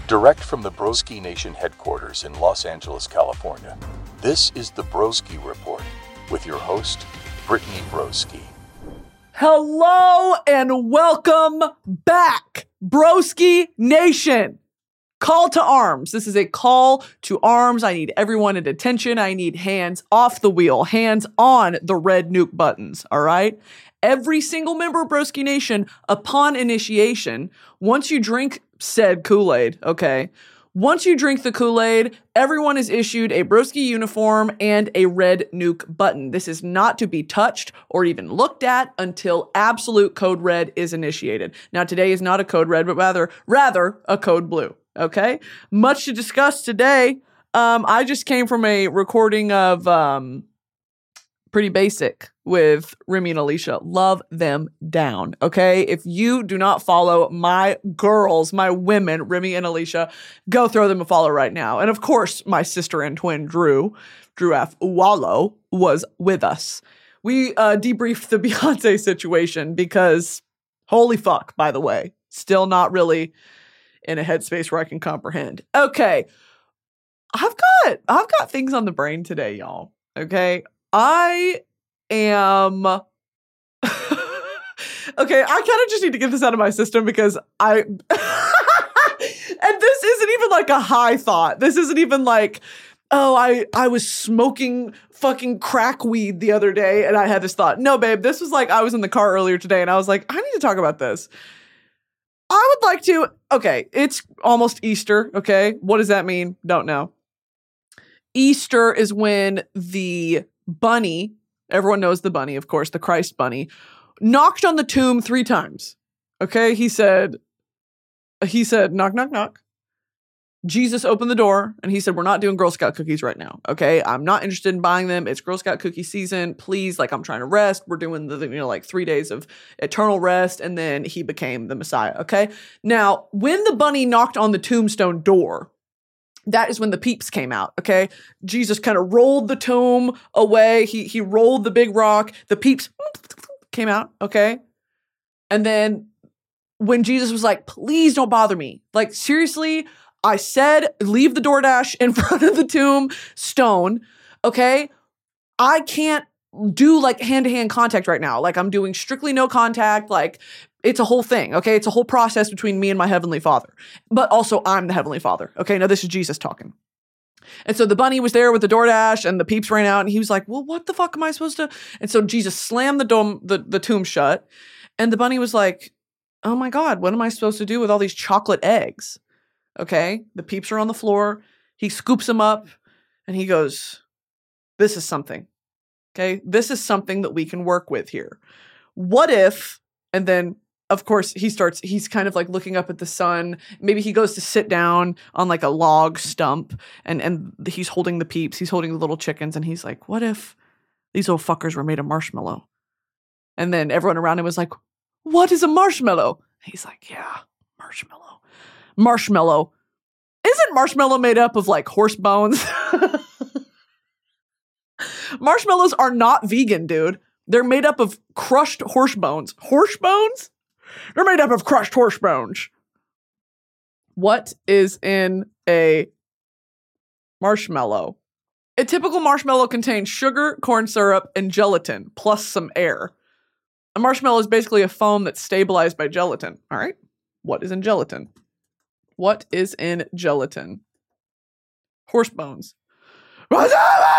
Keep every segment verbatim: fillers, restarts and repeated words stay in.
Direct from the Broski Nation headquarters in Los Angeles, California, this is the Broski Report with your host, Brittany Broski. Hello and welcome back, Broski Nation. Call to arms. This is a call to arms. I need everyone at attention. I need hands off the wheel, hands on the red nuke buttons, all right? Every single member of Broski Nation, upon initiation, once you drink said Kool-Aid, okay, once you drink the Kool-Aid, everyone is issued a Broski uniform and a red nuke button. This is not to be touched or even looked at until absolute code red is initiated. Now, today is not a code red, but rather, rather a code blue, okay? Much to discuss today. Um, I just came from a recording of um, Pretty Basic with Remy and Alicia. Love them down, okay? If you do not follow my girls, my women, Remy and Alicia, go throw them a follow right now. And of course, my sister and twin, Drew, Drew F. Wallow, was with us. We uh, debriefed the Beyonce situation because, holy fuck, by the way, still not really in a headspace where I can comprehend. Okay, I've got, I've got things on the brain today, y'all, okay? I am okay. I kind of just need to get this out of my system because I and this isn't even like a high thought. This isn't even like, oh, I I was smoking fucking crack weed the other day and I had this thought. No, babe, this was like I was in the car earlier today and I was like, I need to talk about this. I would like to. Okay, it's almost Easter. Okay, what does that mean? Don't know. Easter is when the bunny, everyone knows the bunny, of course, the Christ bunny, knocked on the tomb three times. Okay, he said, he said, knock, knock, knock. Jesus opened the door and he said, we're not doing Girl Scout cookies right now. Okay, I'm not interested in buying them. It's Girl Scout cookie season. Please, like, I'm trying to rest. We're doing the, you know, like three days of eternal rest. And then he became the Messiah. Okay, now when the bunny knocked on the tombstone door, that is when the peeps came out, okay? Jesus kind of rolled the tomb away. He he rolled the big rock. The peeps came out, okay? And then when Jesus was like, please don't bother me. Like, seriously, I said, leave the DoorDash in front of the tombstone, okay? I can't do like hand-to-hand contact right now. Like, I'm doing strictly no contact, like, it's a whole thing, okay? It's a whole process between me and my Heavenly Father. But also, I'm the Heavenly Father, okay? Now, this is Jesus talking. And so the bunny was there with the DoorDash, and the peeps ran out, and he was like, well, what the fuck am I supposed to? And so Jesus slammed the dome, the, the tomb shut, and the bunny was like, oh my God, what am I supposed to do with all these chocolate eggs? Okay? The peeps are on the floor. He scoops them up, and he goes, this is something, okay? This is something that we can work with here. What if, and then of course, he starts, he's kind of like looking up at the sun. Maybe he goes to sit down on like a log stump and, and he's holding the peeps. He's holding the little chickens. And he's like, what if these old fuckers were made of marshmallow? And then everyone around him was like, what is a marshmallow? He's like, yeah, marshmallow. Marshmallow. Isn't marshmallow made up of like horse bones? Marshmallows are not vegan, dude. They're made up of crushed horse bones. Horse bones? They're made up of crushed horse bones. What is in a marshmallow? A typical marshmallow contains sugar, corn syrup, and gelatin, plus some air. A marshmallow is basically a foam that's stabilized by gelatin. All right. What is in gelatin? What is in gelatin? Horse bones. What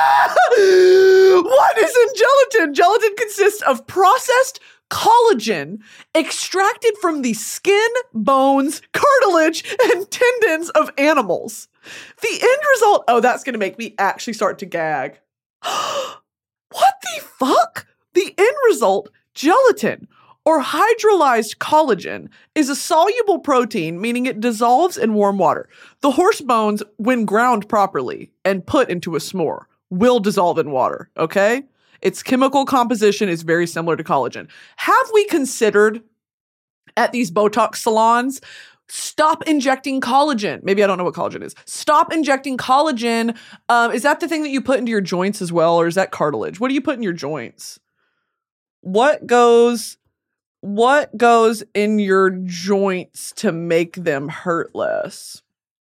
is in gelatin? Gelatin consists of processed collagen extracted from the skin, bones, cartilage, and tendons of animals. The end result, oh, that's going to make me actually start to gag. What the fuck? The end result, gelatin, or hydrolyzed collagen, is a soluble protein, meaning it dissolves in warm water. The horse bones, when ground properly and put into a s'more, will dissolve in water, okay? Its chemical composition is very similar to collagen. Have we considered at these Botox salons, stop injecting collagen? Maybe I don't know what collagen is. Stop injecting collagen. Um, is that the thing that you put into your joints as well? Or is that cartilage? What do you put in your joints? What goes, what goes in your joints to make them hurt less?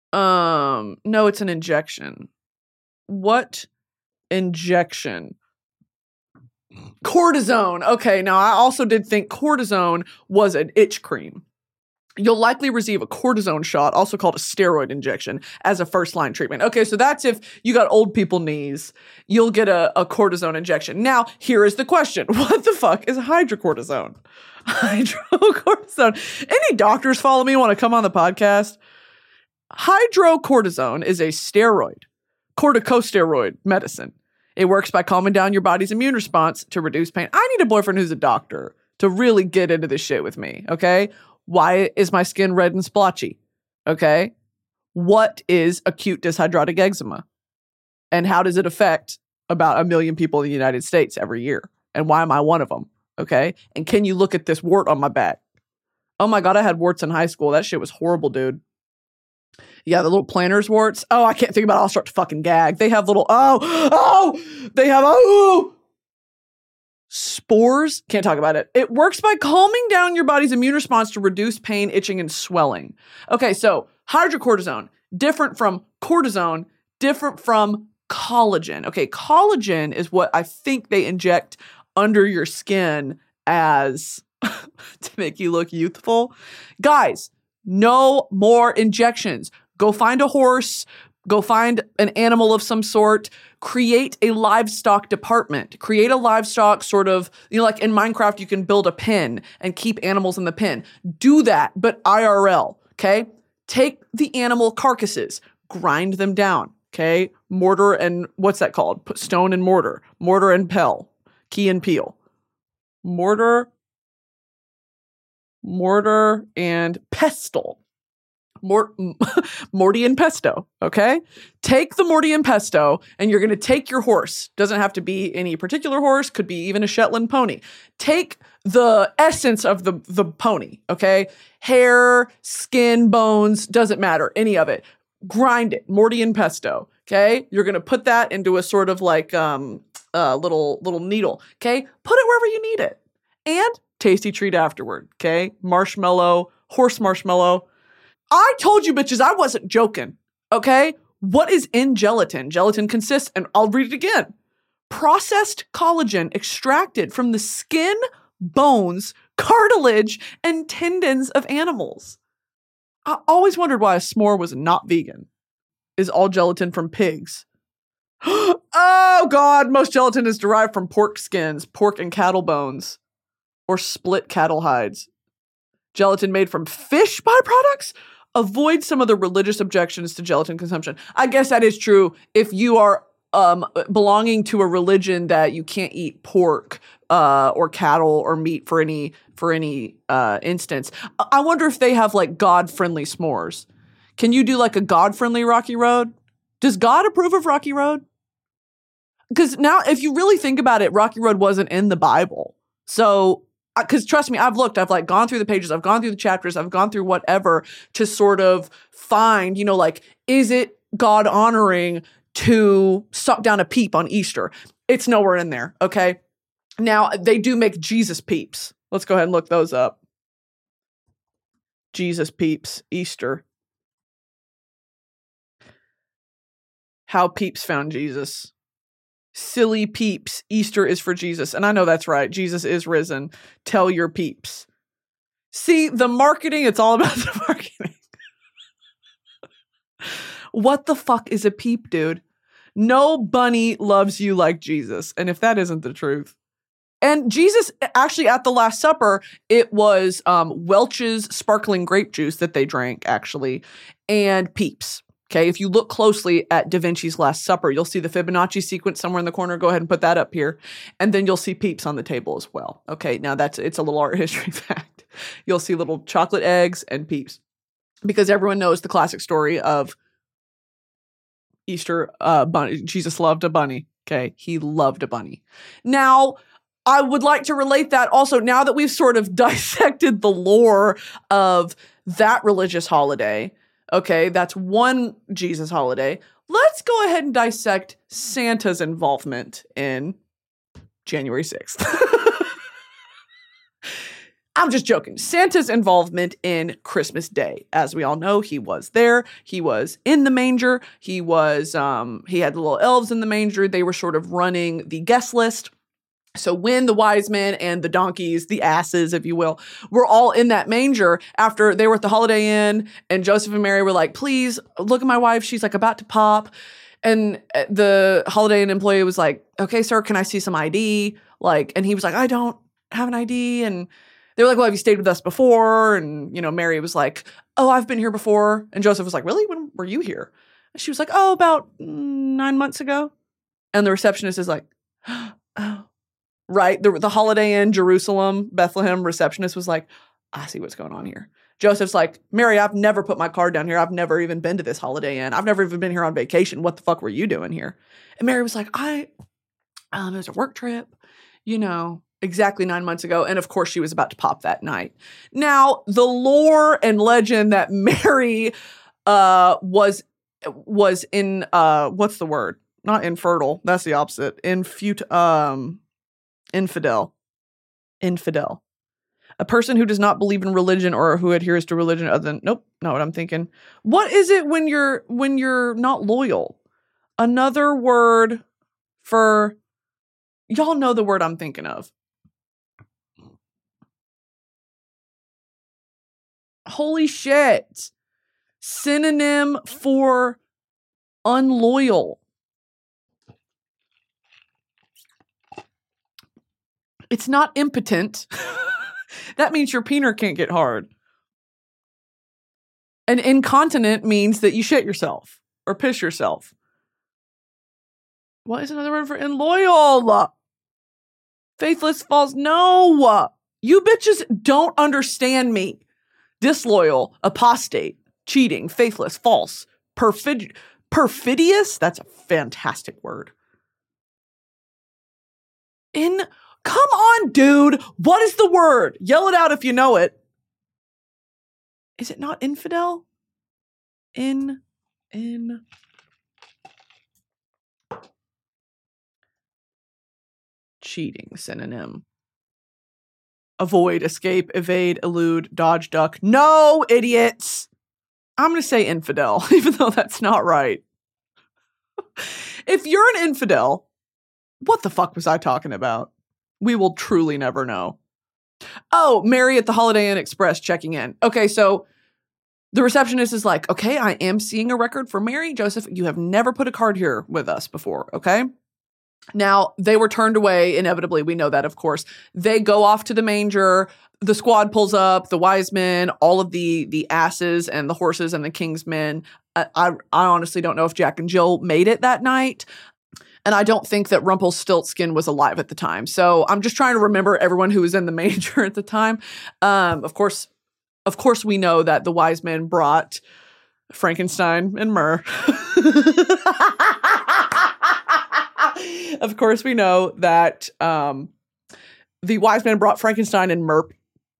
Um, no, it's an injection. What injection? Cortisone. Okay, now I also did think cortisone was an itch cream. You'll likely receive a cortisone shot, also called a steroid injection, as a first-line treatment. Okay, so that's if you got old people knees, you'll get a, a cortisone injection. Now, here is the question. What the fuck is hydrocortisone? Hydrocortisone. Any doctors follow me want to come on the podcast? Hydrocortisone is a steroid, corticosteroid medicine. It works by calming down your body's immune response to reduce pain. I need a boyfriend who's a doctor to really get into this shit with me, okay? Why is my skin red and splotchy? Okay. What is acute dyshydrotic eczema? And how does it affect about a million people in the United States every year? And why am I one of them? Okay. And can you look at this wart on my back? Oh my God, I had warts in high school. That shit was horrible, dude. Yeah, the little planters warts. Oh, I can't think about it. I'll start to fucking gag. They have little, oh, oh, they have, oh, spores. Can't talk about it. It works by calming down your body's immune response to reduce pain, itching, and swelling. Okay, so hydrocortisone, different from cortisone, different from collagen. Okay, collagen is what I think they inject under your skin as to make you look youthful. Guys, no more injections. Go find a horse. Go find an animal of some sort, create a livestock department, create a livestock sort of, you know, like in Minecraft, you can build a pen and keep animals in the pen. Do that, but I R L, okay? Take the animal carcasses, grind them down, okay? Mortar and, what's that called? Put stone and mortar, mortar and pell, key and peel. Mortar, mortar and pestle. Mort- Morty and pesto, okay? Take the Morty and pesto, and you're going to take your horse. Doesn't have to be any particular horse, could be even a Shetland pony. Take the essence of the, the pony, okay? Hair, skin, bones, doesn't matter, any of it. Grind it, Morty and pesto, okay? You're going to put that into a sort of like um, uh, little, little needle, okay? Put it wherever you need it. And tasty treat afterward, okay? Marshmallow, horse marshmallow. I told you bitches I wasn't joking, okay? What is in gelatin? Gelatin consists, and I'll read it again, processed collagen extracted from the skin, bones, cartilage, and tendons of animals. I always wondered why a s'more was not vegan. Is all gelatin from pigs? Oh God, most gelatin is derived from pork skins, pork and cattle bones, or split cattle hides. Gelatin made from fish byproducts? Avoid some of the religious objections to gelatin consumption. I guess that is true if you are um, belonging to a religion that you can't eat pork uh, or cattle or meat for any for any uh, instance. I wonder if they have like God-friendly s'mores. Can you do like a God-friendly Rocky Road? Does God approve of Rocky Road? Because now, if you really think about it, Rocky Road wasn't in the Bible. So because trust me, I've looked, I've like gone through the pages, I've gone through the chapters, I've gone through whatever to sort of find, you know, like, is it God honoring to suck down a peep on Easter? It's nowhere in there, okay? Now, they do make Jesus peeps. Let's go ahead and look those up. Jesus peeps, Easter. How peeps found Jesus. Silly peeps, Easter is for Jesus. And I know that's right. Jesus is risen. Tell your peeps. See, the marketing, it's all about the marketing. What the fuck is a peep, dude? No bunny loves you like Jesus. And if that isn't the truth. And Jesus, actually at the Last Supper, it was um, Welch's sparkling grape juice that they drank, actually, and peeps. Okay, if you look closely at Da Vinci's Last Supper, you'll see the Fibonacci sequence somewhere in the corner. Go ahead and put that up here. And then you'll see peeps on the table as well. Okay, now that's it's a little art history fact. You'll see little chocolate eggs and peeps. Because everyone knows the classic story of Easter uh, bunny. Jesus loved a bunny. Okay, he loved a bunny. Now, I would like to relate that also, now that we've sort of dissected the lore of that religious holiday. Okay, that's one Jesus holiday. Let's go ahead and dissect Santa's involvement in January sixth. I'm just joking. Santa's involvement in Christmas Day. As we all know, he was there. He was in the manger. He was, um, he had the little elves in the manger. They were sort of running the guest list. So when the wise men and the donkeys, the asses, if you will, were all in that manger after they were at the Holiday Inn, and Joseph and Mary were like, please look at my wife. She's like about to pop. And the Holiday Inn employee was like, okay, sir, can I see some I D? Like, and he was like, I don't have an I D. And they were like, well, have you stayed with us before? And, you know, Mary was like, oh, I've been here before. And Joseph was like, really? When were you here? And she was like, oh, about nine months ago. And the receptionist is like, oh. Right? The, the Holiday Inn, Jerusalem, Bethlehem receptionist was like, I see what's going on here. Joseph's like, Mary, I've never put my card down here. I've never even been to this Holiday Inn. I've never even been here on vacation. What the fuck were you doing here? And Mary was like, I, um, it was a work trip, you know, exactly nine months ago. And of course she was about to pop that night. Now, the lore and legend that Mary, uh, was, was in, uh, what's the word? Not infertile. That's the opposite. Infut, um, Infidel. Infidel. A person who does not believe in religion or who adheres to religion other than, nope, not what I'm thinking. What is it when you're, when you're not loyal? Another word for, y'all know the word I'm thinking of. Holy shit. Synonym for unloyal. It's not impotent. That means your peener can't get hard. And incontinent means that you shit yourself or piss yourself. What is another word for unloyal? Faithless, false. No. You bitches don't understand me. Disloyal, apostate, cheating, faithless, false, perfid- perfidious. That's a fantastic word. In... Come on, dude. What is the word? Yell it out if you know it. Is it not infidel? In, in. Cheating, synonym. Avoid, escape, evade, elude, dodge, duck. No, idiots. I'm going to say infidel, even though that's not right. If you're an infidel, what the fuck was I talking about? We will truly never know. Oh, Mary at the Holiday Inn Express checking in. Okay, so the receptionist is like, okay, I am seeing a record for Mary. Joseph, you have never put a card here with us before, okay? Now, they were turned away, inevitably. We know that, of course. They go off to the manger. The squad pulls up, the wise men, all of the the asses and the horses and the king's men. I, I, I honestly don't know if Jack and Jill made it that night. And I don't think that Rumpelstiltskin was alive at the time. So I'm just trying to remember everyone who was in the manger at the time. Um, of course, of course, we know that the wise men brought Frankenstein and myrrh. Of course, we know that um, the wise men brought Frankenstein and myrrh.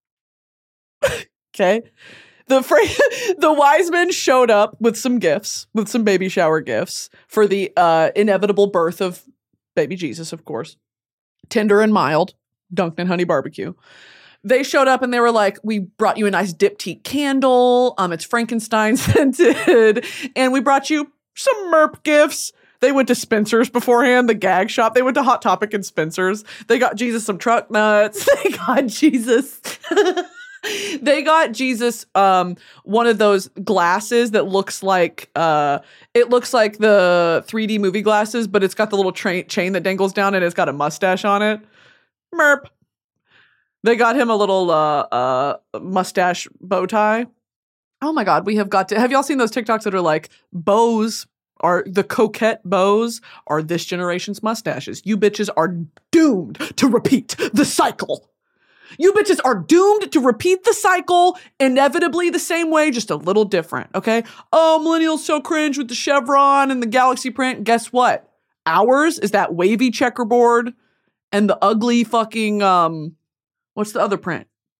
Okay. The fra- the wise men showed up with some gifts, with some baby shower gifts for the uh, inevitable birth of baby Jesus, of course. Tender and mild, dunked in honey barbecue. They showed up and they were like, we brought you a nice diptyque candle. Um, it's Frankenstein scented. And we brought you some merp gifts. They went to Spencer's beforehand, the gag shop. They went to Hot Topic and Spencer's. They got Jesus some truck nuts. They got Jesus... They got Jesus um, one of those glasses that looks like, uh, it looks like the three D movie glasses, but it's got the little tra- chain that dangles down and it's got a mustache on it. Merp. They got him a little uh, uh, mustache bow tie. Oh my God, we have got to, have y'all seen those TikToks that are like, bows are, the coquette bows are this generation's mustaches. You bitches are doomed to repeat the cycle. You bitches are doomed to repeat the cycle inevitably the same way, just a little different, okay? Oh, millennials so cringe with the chevron and the galaxy print. Guess what? Ours is that wavy checkerboard and the ugly fucking, um, what's the other print?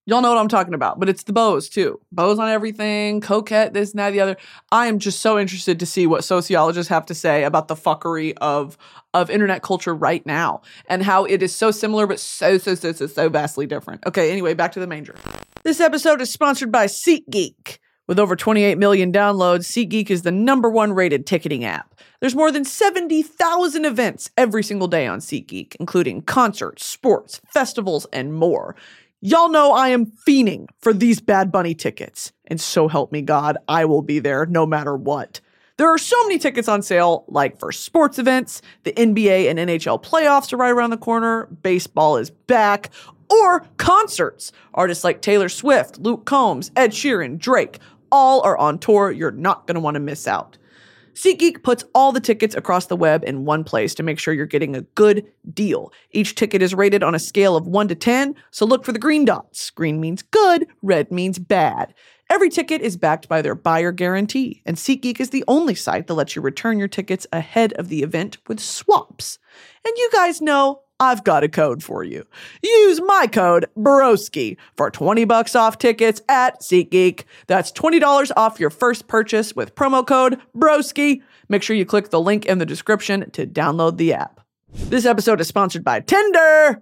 Y'all know what I'm talking about, but it's the bows too. Bows on everything, coquette, this and that, the other. I am just so interested to see what sociologists have to say about the fuckery of, of internet culture right now and how it is so similar, but so, so, so, so, so vastly different. Okay, anyway, back to the manger. This episode is sponsored by SeatGeek. With over twenty-eight million downloads, SeatGeek is the number one rated ticketing app. There's more than seventy thousand events every single day on SeatGeek, including concerts, sports, festivals, and more. Y'all know I am fiending for these Bad Bunny tickets. And so help me God, I will be there no matter what. There are so many tickets on sale, like for sports events, the N B A and N H L playoffs are right around the corner, baseball is back, or concerts. Artists like Taylor Swift, Luke Combs, Ed Sheeran, Drake, all are on tour. You're not going to want to miss out. SeatGeek puts all the tickets across the web in one place to make sure you're getting a good deal. Each ticket is rated on a scale of one to ten, so look for the green dots. Green means good, red means bad. Every ticket is backed by their buyer guarantee, and SeatGeek is the only site that lets you return your tickets ahead of the event with swaps. And you guys know I've got a code for you. Use my code BROSKI for twenty bucks off tickets at SeatGeek. That's twenty dollars off your first purchase with promo code BROSKI. Make sure you click the link in the description to download the app. This episode is sponsored by Tinder.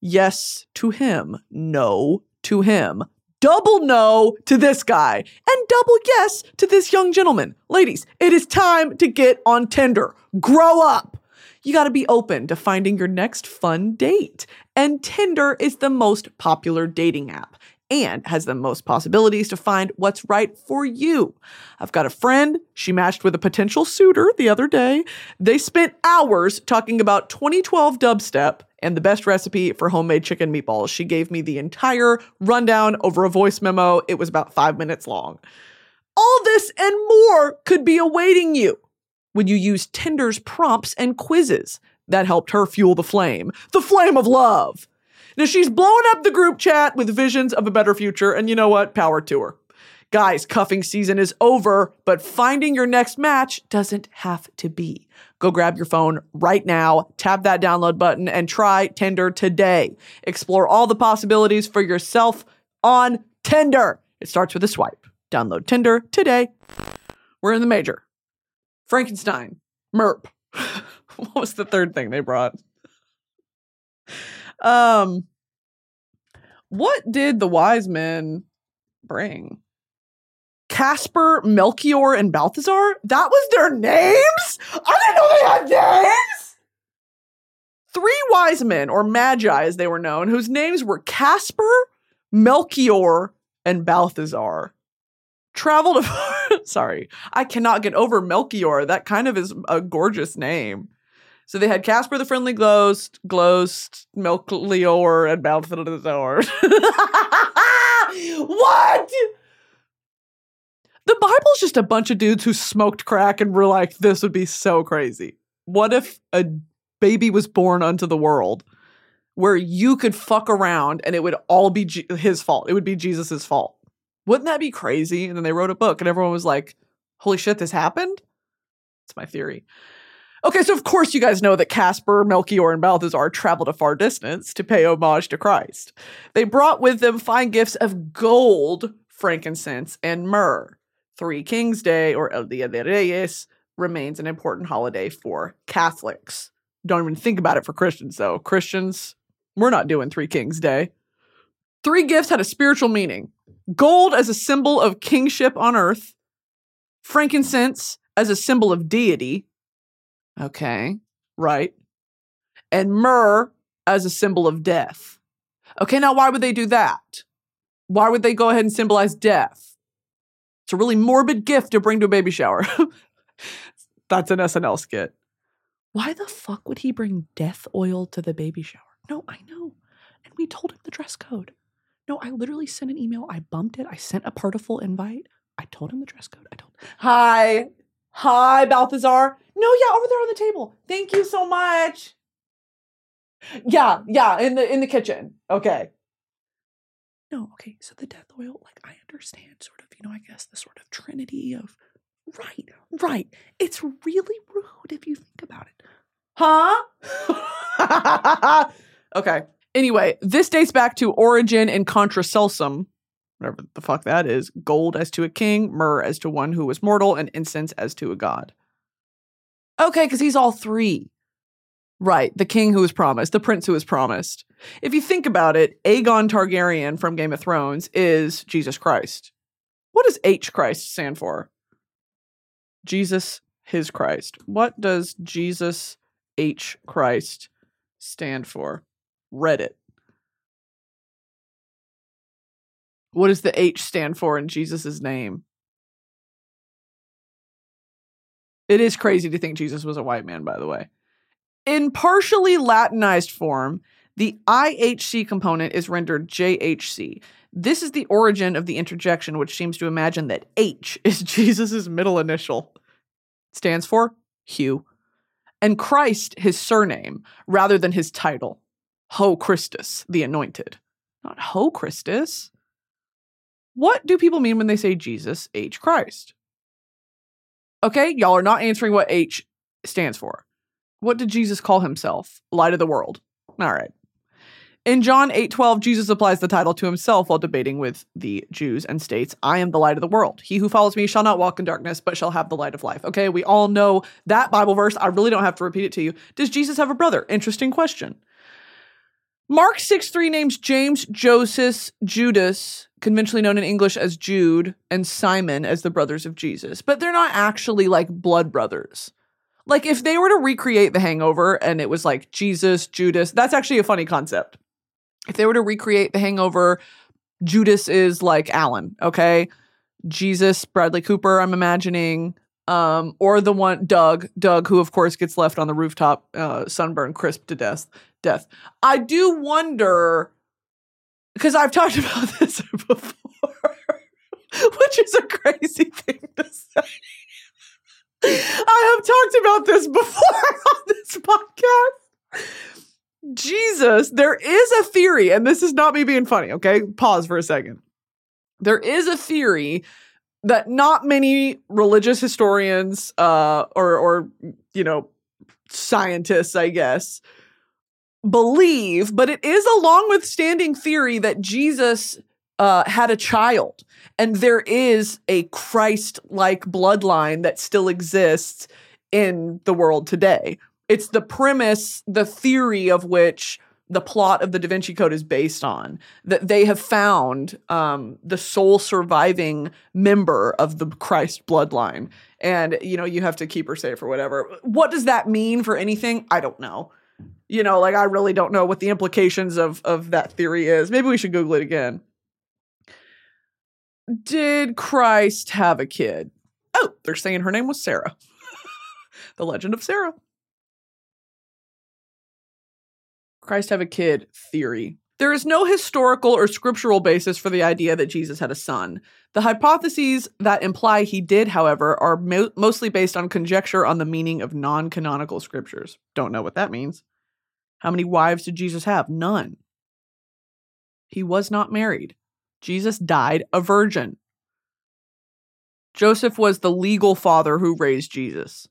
Yes to him. No to him. Double no to this guy. And double yes to this young gentleman. Ladies, it is time to get on Tinder. Grow up. You got to be open to finding your next fun date. And Tinder is the most popular dating app and has the most possibilities to find what's right for you. I've got a friend. She matched with a potential suitor the other day. They spent hours talking about twenty twelve dubstep and the best recipe for homemade chicken meatballs. She gave me the entire rundown over a voice memo. It was about five minutes long. All this and more could be awaiting you when you use Tinder's prompts and quizzes. That helped her fuel the flame. The flame of love. Now she's blowing up the group chat with visions of a better future, and you know what? Power to her. Guys, cuffing season is over, but finding your next match doesn't have to be. Go grab your phone right now, tap that download button, and try Tinder today. Explore all the possibilities for yourself on Tinder. It starts with a swipe. Download Tinder today. We're in the major. Frankenstein. Merp. What was the third thing they brought? Um, what did the wise men bring? Casper, Melchior, and Balthazar? That was their names? I didn't know they had names! Three wise men, or magi as they were known, whose names were Casper, Melchior, and Balthazar, traveled sorry, I cannot get over Melchior. That kind of is a gorgeous name. So they had Casper the Friendly Ghost, Ghost, Melchior, and Balthazar. What? The Bible's just a bunch of dudes who smoked crack and were like, this would be so crazy. What if a baby was born unto the world where you could fuck around and it would all be G- his fault? It would be Jesus's fault. Wouldn't that be crazy? And then they wrote a book and everyone was like, holy shit, this happened? That's my theory. Okay, so of course you guys know that Casper, Melchior, and Balthazar traveled a far distance to pay homage to Christ. They brought with them fine gifts of gold, frankincense, and myrrh. Three Kings Day, or El Dia de Reyes, remains an important holiday for Catholics. Don't even think about it for Christians, though. Christians, we're not doing Three Kings Day. Three gifts had a spiritual meaning. Gold as a symbol of kingship on earth. Frankincense as a symbol of deity. Okay, right. And myrrh as a symbol of death. Okay, now why would they do that? Why would they go ahead and symbolize death? It's a really morbid gift to bring to a baby shower. That's an S N L skit. Why the fuck would he bring death oil to the baby shower? No, I know. And we told him the dress code. No, I literally sent an email. I bumped it. I sent a partiful invite. I told him the dress code. I told him. Hi. Hi, Balthazar. No, yeah, over there on the table. Thank you so much. Yeah, yeah, in the in the kitchen. Okay. No, okay, so the death oil, like, I understand sort of, you know, I guess the sort of trinity of, right, right. It's really rude if you think about it. Huh? Okay. Anyway, this dates back to Origen and Contracelsum, whatever the fuck that is. Gold as to a king, myrrh as to one who was mortal, and incense as to a god. Okay, because he's all three. Right, the king who was promised, the prince who was promised. If you think about it, Aegon Targaryen from Game of Thrones is Jesus Christ. What does H Christ stand for? Jesus, his Christ. What does Jesus H Christ stand for? Reddit. What does the H stand for in Jesus' name? It is crazy to think Jesus was a white man, by the way. In partially Latinized form, the I H C component is rendered J H C. This is the origin of the interjection, which seems to imagine that H is Jesus' middle initial. It stands for Hugh. And Christ, his surname, rather than his title. Ho Christus, the anointed. Not Ho Christus. What do people mean when they say Jesus H Christ? Okay, y'all are not answering what H stands for. What did Jesus call himself? Light of the world. All right. In John eight twelve, Jesus applies the title to himself while debating with the Jews and states, I am the light of the world. He who follows me shall not walk in darkness, but shall have the light of life. Okay, we all know that Bible verse. I really don't have to repeat it to you. Does Jesus have a brother? Interesting question. Mark six three names James, Joseph, Judas, conventionally known in English as Jude, and Simon as the brothers of Jesus. But they're not actually like blood brothers. Like if they were to recreate The Hangover and it was like Jesus, Judas, that's actually a funny concept. If they were to recreate The Hangover, Judas is like Alan, okay? Jesus, Bradley Cooper, I'm imagining. Um, or the one, Doug, Doug, who of course gets left on the rooftop, uh, sunburned, crisp to death. Death. I do wonder, because I've talked about this before, which is a crazy thing to say. I have talked about this before on this podcast. Jesus, there is a theory, and this is not me being funny, okay? Pause for a second. There is a theory that not many religious historians uh, or, or, you know, scientists, I guess, believe, but it is a long withstanding theory that Jesus uh, had a child, and there is a Christ-like bloodline that still exists in the world today. It's the premise, the theory of which the plot of the Da Vinci Code is based on, that they have found um, the sole surviving member of the Christ bloodline. And, you know, you have to keep her safe or whatever. What does that mean for anything? I don't know. You know, like, I really don't know what the implications of, of that theory is. Maybe we should Google it again. Did Christ have a kid? Oh, they're saying her name was Sarah. The Legend of Sarah. Christ have a kid theory. There is no historical or scriptural basis for the idea that Jesus had a son. The hypotheses that imply he did, however, are mo- mostly based on conjecture on the meaning of non-canonical scriptures. Don't know what that means. How many wives did Jesus have? None. He was not married. Jesus died a virgin. Joseph was the legal father who raised Jesus.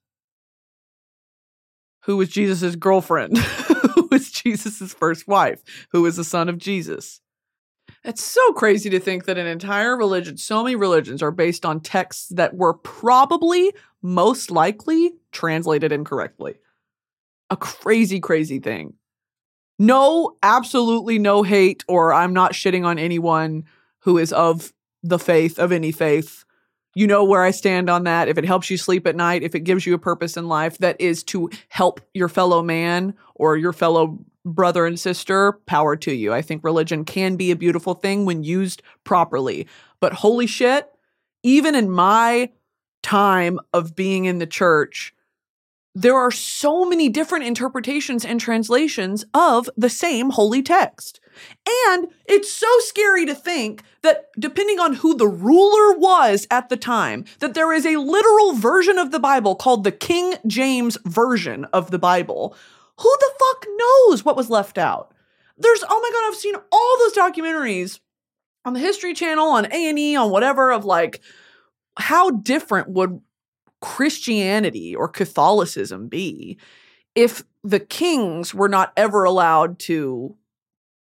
Who was Jesus' girlfriend? Who was Jesus' first wife? Who was the son of Jesus? It's so crazy to think that an entire religion, so many religions, are based on texts that were probably, most likely, translated incorrectly. A crazy, crazy thing. No, absolutely no hate, or I'm not shitting on anyone who is of the faith, of any faith. You know where I stand on that. If it helps you sleep at night, if it gives you a purpose in life that is to help your fellow man or your fellow brother and sister, power to you. I think religion can be a beautiful thing when used properly. But holy shit, even in my time of being in the church, there are so many different interpretations and translations of the same holy text. And it's so scary to think that depending on who the ruler was at the time, that there is a literal version of the Bible called the King James Version of the Bible. Who the fuck knows what was left out? There's, oh my God, I've seen all those documentaries on the History Channel, on A and E, on whatever, of like, how different would Christianity or Catholicism be if the kings were not ever allowed to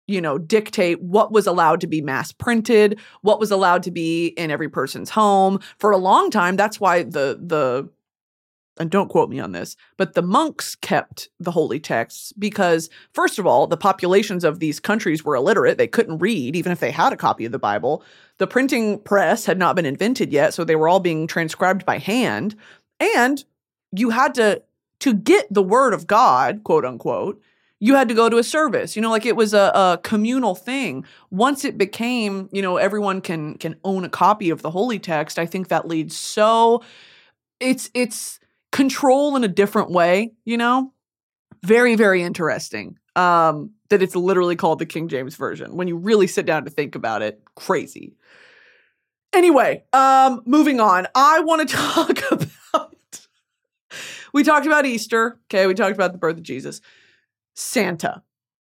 you know, dictate what was allowed to be mass printed, what was allowed to be in every person's home. For a long time, that's why the, the, and don't quote me on this, but the monks kept the holy texts because, first of all, the populations of these countries were illiterate. They couldn't read, even if they had a copy of the Bible. The printing press had not been invented yet, so they were all being transcribed by hand. And you had to, to get the word of God, quote unquote, you had to go to a service, you know, like it was a, a communal thing. Once it became, you know, everyone can can own a copy of the holy text, I think that leads so, it's it's control in a different way, you know? Very, very interesting um, that it's literally called the King James Version. When you really sit down to think about it, crazy. Anyway, um, moving on. I want to talk about, we talked about Easter, okay? We talked about the birth of Jesus. Santa.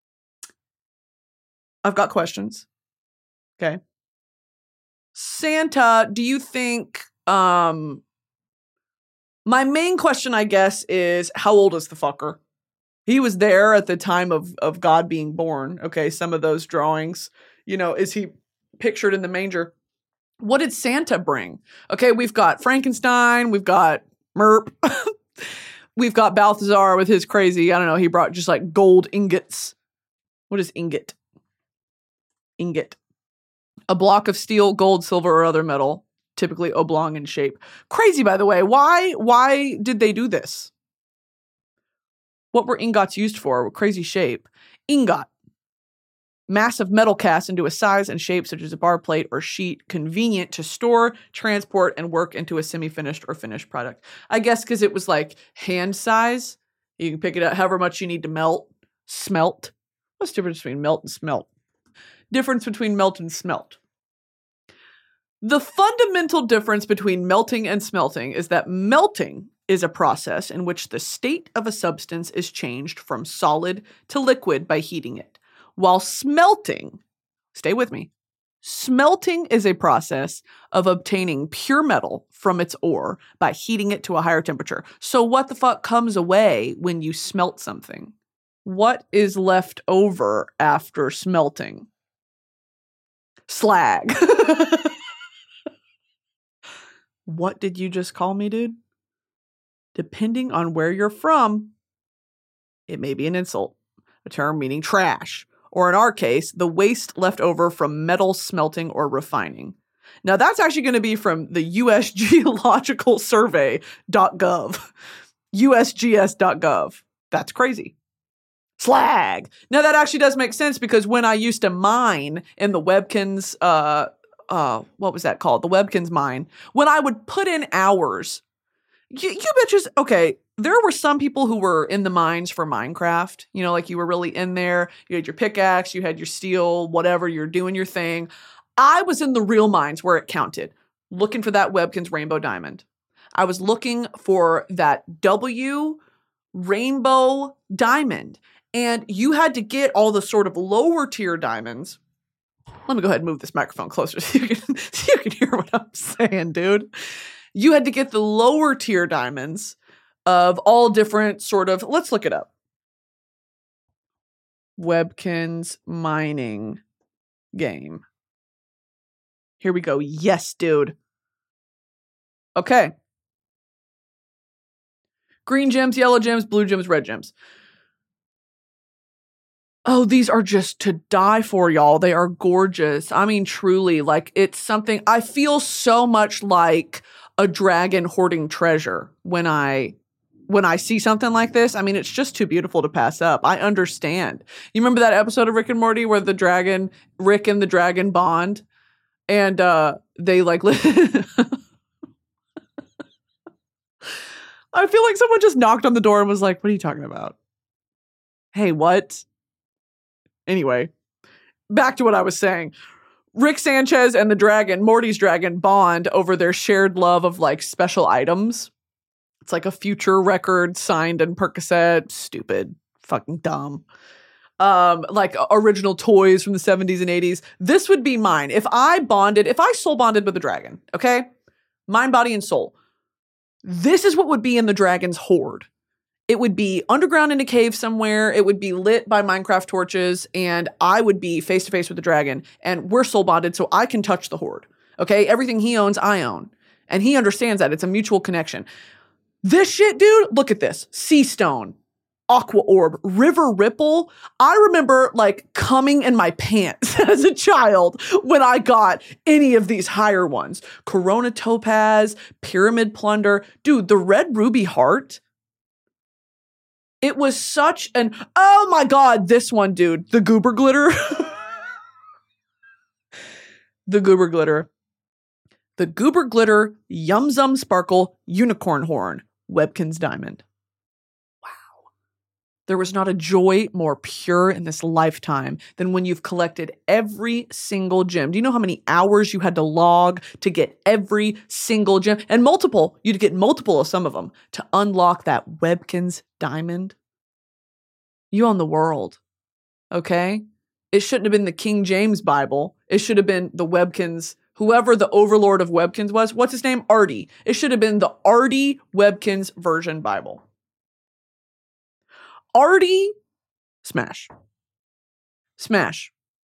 I've got questions. Okay. Santa, do you think, um, my main question, I guess, is how old is the fucker? He was there at the time of, of God being born. Okay. Some of those drawings, you know, is he pictured in the manger? What did Santa bring? Okay. We've got Frankenstein. We've got Merp. We've got Balthazar with his crazy, I don't know, he brought just like gold ingots. What is ingot? Ingot. A block of steel, gold, silver, or other metal, typically oblong in shape. Crazy, by the way. Why, why did they do this? What were ingots used for? Crazy shape. Ingot. Massive metal cast into a size and shape such as a bar plate or sheet, convenient to store, transport, and work into a semi-finished or finished product. I guess because it was like hand size. You can pick it up however much you need to melt. Smelt. What's the difference between melt and smelt? Difference between melt and smelt. The fundamental difference between melting and smelting is that melting is a process in which the state of a substance is changed from solid to liquid by heating it. While smelting, stay with me, smelting is a process of obtaining pure metal from its ore by heating it to a higher temperature. So what the fuck comes away when you smelt something? What is left over after smelting? Slag. What did you just call me, dude? Depending on where you're from, it may be an insult, a term meaning trash. Or in our case, the waste left over from metal smelting or refining. Now that's actually going to be from the U S Geological Survey dot gov. U S G S dot gov. That's crazy. Slag. Now that actually does make sense because when I used to mine in the Webkins, uh, uh, what was that called? The Webkins mine. When I would put in hours, you, you bitches, okay, there were some people who were in the mines for Minecraft. You know, like you were really in there. You had your pickaxe, you had your steel, whatever, you're doing your thing. I was in the real mines where it counted, looking for that Webkins rainbow diamond. I was looking for that W rainbow diamond. And you had to get all the sort of lower tier diamonds. Let me go ahead and move this microphone closer so you can, so you can hear what I'm saying, dude. You had to get the lower tier diamonds of all different sort of, let's look it up. Webkins mining game. Here we go. Yes, dude. Okay. Green gems, yellow gems, blue gems, red gems. Oh, these are just to die for, y'all. They are gorgeous. I mean, truly, like it's something, I feel so much like a dragon hoarding treasure when I when I see something like this. I mean, it's just too beautiful to pass up. I understand. You remember that episode of Rick and Morty where the dragon, Rick and the dragon bond? And uh, they like... I feel like someone just knocked on the door and was like, what are you talking about? Hey, what? Anyway, back to what I was saying. Rick Sanchez and the dragon, Morty's dragon, bond over their shared love of like special items. It's like a future record signed in Percocet. Stupid. Fucking dumb. Um, like original toys from the seventies and eighties. This would be mine. If I bonded, if I soul bonded with the dragon, okay? Mind, body, and soul. This is what would be in the dragon's hoard. It would be underground in a cave somewhere. It would be lit by Minecraft torches, and I would be face to face with the dragon. And we're soul bonded, so I can touch the horde. Okay, everything he owns, I own, and he understands that it's a mutual connection. This shit, dude. Look at this: Sea Stone, Aqua Orb, River Ripple. I remember like coming in my pants as a child when I got any of these higher ones. Corona Topaz, Pyramid Plunder, dude. The Red Ruby Heart. It was such an, oh my God, this one, dude. The Goober Glitter. The Goober Glitter. The Goober Glitter Yum Zum Sparkle Unicorn Horn Webkinz Diamond. Wow. There was not a joy more pure in this lifetime than when you've collected every single gem. Do you know how many hours you had to log to get every single gem? And multiple, you'd get multiple of some of them to unlock that Webkinz Diamond. You own the world, okay? It shouldn't have been the King James Bible. It should have been the Webkinz, whoever the overlord of Webkinz was. What's his name? Artie. It should have been the Artie Webkinz version Bible. Artie, smash. Smash.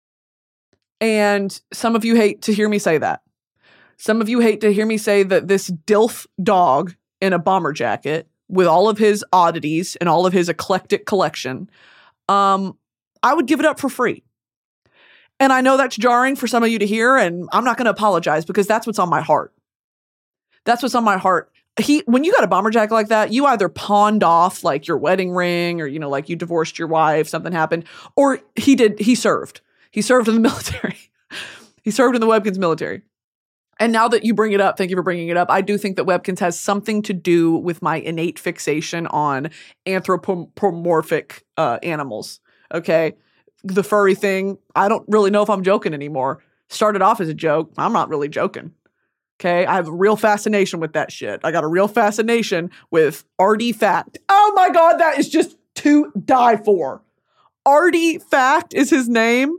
And some of you hate to hear me say that. Some of you hate to hear me say that this DILF dog in a bomber jacket with all of his oddities and all of his eclectic collection, um, I would give it up for free. And I know that's jarring for some of you to hear, and I'm not going to apologize because that's what's on my heart. That's what's on my heart. He, when you got a bomber jacket like that, you either pawned off like your wedding ring, or, you know, like you divorced your wife, something happened, or he did, he served. He served in the military. He served in the Webkinz military. And now that you bring it up, thank you for bringing it up, I do think that Webkinz has something to do with my innate fixation on anthropomorphic uh, animals, okay? The furry thing, I don't really know if I'm joking anymore. Started off as a joke. I'm not really joking, okay? I have a real fascination with that shit. I got a real fascination with Artifact. Oh my God, that is just to die for. Artifact is his name.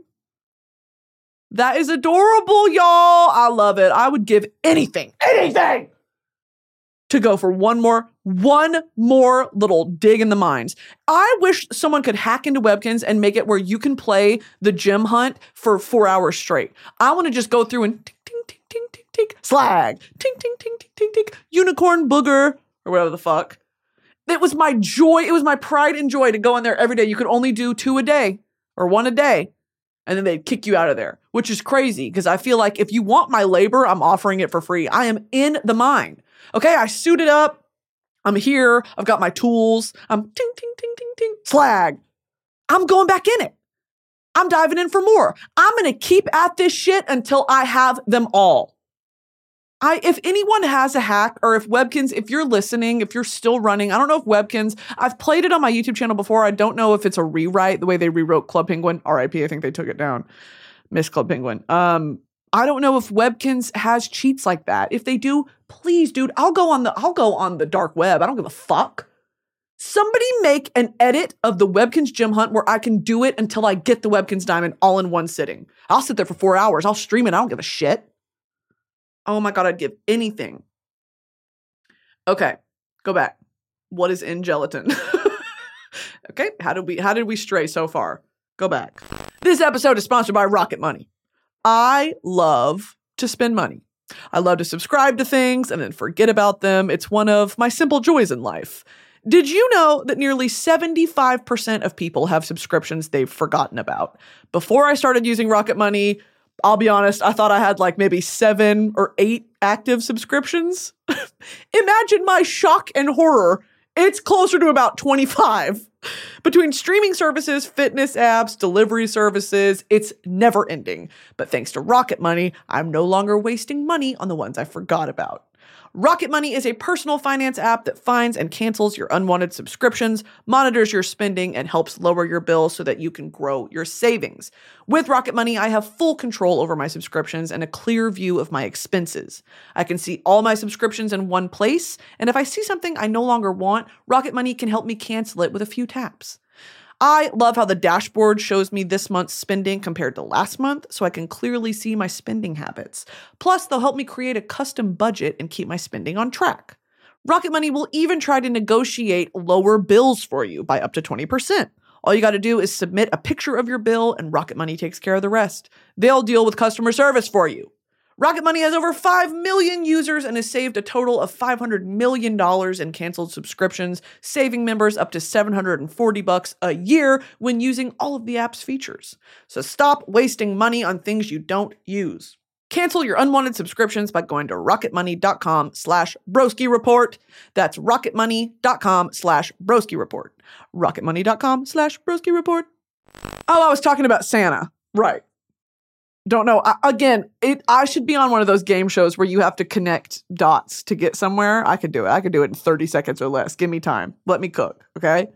That is adorable, y'all. I love it. I would give anything, anything to go for one more, one more little dig in the mines. I wish someone could hack into Webkinz and make it where you can play the gem hunt for four hours straight. I want to just go through and ting, ting, ting, ting, ting, ting, slag, ting, ting, ting, ting, ting, ting, unicorn booger, or whatever the fuck. It was my joy. It was my pride and joy to go in there every day. You could only do two a day or one a day. And then they'd kick you out of there, which is crazy because I feel like if you want my labor, I'm offering it for free. I am in the mine. Okay, I suited up. I'm here. I've got my tools. I'm ting, ting, ting, ting, ting, slag. I'm going back in it. I'm diving in for more. I'm going to keep at this shit until I have them all. I, if anyone has a hack, or if Webkinz, if you're listening, if you're still running, I don't know if Webkinz, I've played it on my YouTube channel before. I don't know if it's a rewrite, the way they rewrote Club Penguin. R I P, I think they took it down. Miss Club Penguin. Um, I don't know if Webkinz has cheats like that. If they do, please, dude, I'll go on the, I'll go on the dark web. I don't give a fuck. Somebody make an edit of the Webkinz gem hunt where I can do it until I get the Webkinz diamond all in one sitting. I'll sit there for four hours. I'll stream it. I don't give a shit. Oh my God, I'd give anything. Okay, go back. What is in gelatin? Okay, how did we how did we stray so far? Go back. This episode is sponsored by Rocket Money. I love to spend money. I love to subscribe to things and then forget about them. It's one of my simple joys in life. Did you know that nearly seventy-five percent of people have subscriptions they've forgotten about? Before I started using Rocket Money, I'll be honest, I thought I had like maybe seven or eight active subscriptions. Imagine my shock and horror. It's closer to about twenty-five. Between streaming services, fitness apps, delivery services, it's never ending. But thanks to Rocket Money, I'm no longer wasting money on the ones I forgot about. Rocket Money is a personal finance app that finds and cancels your unwanted subscriptions, monitors your spending, and helps lower your bills so that you can grow your savings. With Rocket Money, I have full control over my subscriptions and a clear view of my expenses. I can see all my subscriptions in one place, and if I see something I no longer want, Rocket Money can help me cancel it with a few taps. I love how the dashboard shows me this month's spending compared to last month, so I can clearly see my spending habits. Plus, they'll help me create a custom budget and keep my spending on track. Rocket Money will even try to negotiate lower bills for you by up to twenty percent. All you got to do is submit a picture of your bill and Rocket Money takes care of the rest. They'll deal with customer service for you. Rocket Money has over five million users and has saved a total of five hundred million dollars in canceled subscriptions, saving members up to seven hundred forty bucks a year when using all of the app's features. So stop wasting money on things you don't use. Cancel your unwanted subscriptions by going to rocketmoney.com slash broski report. That's rocketmoney.com slash broski report. rocketmoney.com slash broski report. Oh, I was talking about Santa. Right. Don't know. I, again, it. I should be on one of those game shows where you have to connect dots to get somewhere. I could do it. I could do it in thirty seconds or less. Give me time. Let me cook. Okay.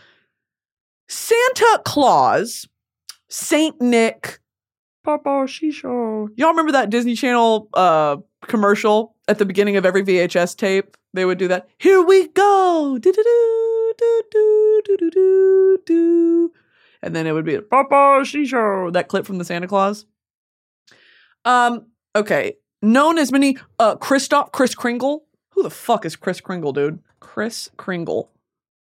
Santa Claus, Saint Nick, Papa Shisho. Y'all remember that Disney Channel uh, commercial at the beginning of every V H S tape? They would do that. Here we go. Do do do do do do do do do. And then it would be Papa Shisho. That clip from the Santa Claus. Um, okay. Known as many, uh, Christoph, Kris Kringle. Who the fuck is Kris Kringle, dude? Kris Kringle.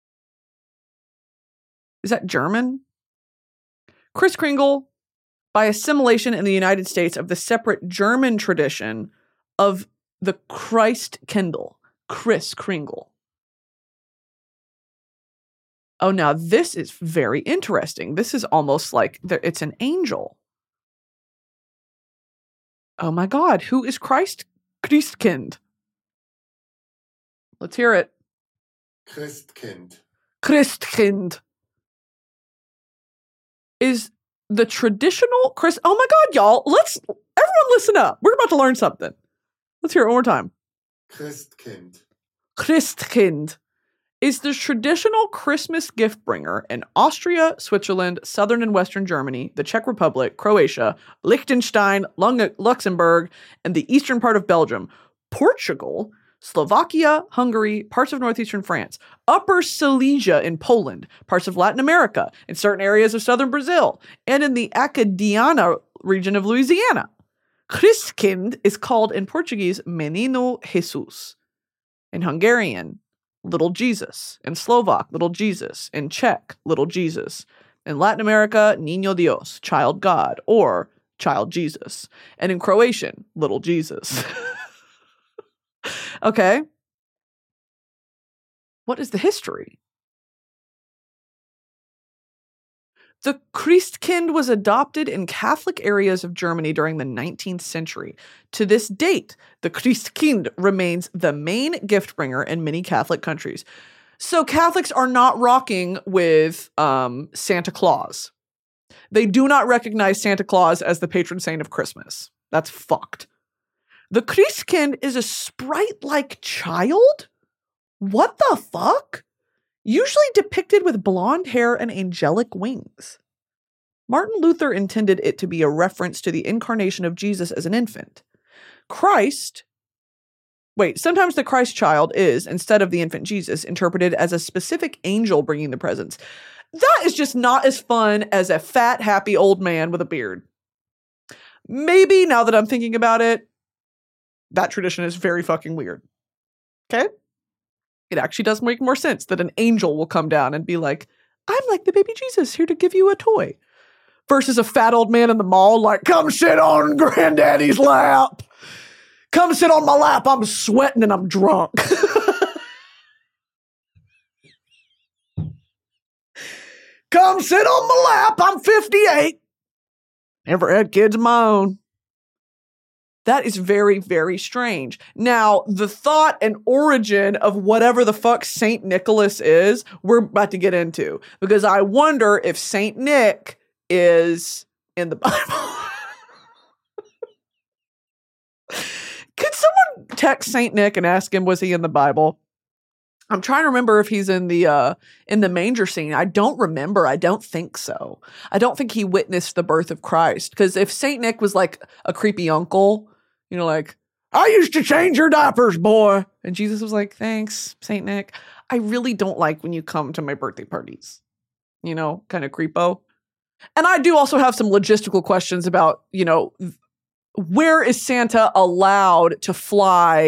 Is that German? Kris Kringle, by assimilation in the United States of the separate German tradition of the Christkindl. Kris Kringle. Oh, now this is very interesting. This is almost like there, it's an angel. Oh my God, who is Christ Christkind? Let's hear it. Christkind. Christkind is the traditional Chris. Oh my God, y'all. Let's everyone listen up. We're about to learn something. Let's hear it one more time. Christkind. Christkind is the traditional Christmas gift bringer in Austria, Switzerland, southern and western Germany, the Czech Republic, Croatia, Liechtenstein, Lung- Luxembourg, and the eastern part of Belgium, Portugal, Slovakia, Hungary, parts of northeastern France, Upper Silesia in Poland, parts of Latin America, in certain areas of southern Brazil, and in the Acadiana region of Louisiana. Christkind is called in Portuguese Menino Jesus, in Hungarian Little Jesus, in Slovak, Little Jesus, in Czech, Little Jesus, in Latin America, Niño Dios, Child God, or Child Jesus, and in Croatian, Little Jesus. Okay. What is the history? The Christkind was adopted in Catholic areas of Germany during the nineteenth century. To this date, the Christkind remains the main gift bringer in many Catholic countries. So Catholics are not rocking with um, Santa Claus. They do not recognize Santa Claus as the patron saint of Christmas. That's fucked. The Christkind is a sprite-like child? What the fuck? Usually depicted with blonde hair and angelic wings. Martin Luther intended it to be a reference to the incarnation of Jesus as an infant. Christ, wait, sometimes the Christ child is, instead of the infant Jesus, interpreted as a specific angel bringing the presents. That is just not as fun as a fat, happy old man with a beard. Maybe, now that I'm thinking about it, that tradition is very fucking weird. Okay? It actually does make more sense that an angel will come down and be like, I'm like the baby Jesus here to give you a toy. Versus a fat old man in the mall like, come sit on granddaddy's lap. Come sit on my lap. I'm sweating and I'm drunk. Come sit on my lap. I'm fifty-eight. Never had kids of my own. That is very, very strange. Now, the thought and origin of whatever the fuck Saint Nicholas is, we're about to get into. Because I wonder if Saint Nick is in the Bible. Could someone text Saint Nick and ask him, was he in the Bible? I'm trying to remember if he's in the uh, in the manger scene. I don't remember. I don't think so. I don't think he witnessed the birth of Christ. Because if Saint Nick was like a creepy uncle, you know, like, I used to change your diapers, boy. And Jesus was like, thanks, Saint Nick. I really don't like when you come to my birthday parties. You know, kind of creepo. And I do also have some logistical questions about, you know, where is Santa allowed to fly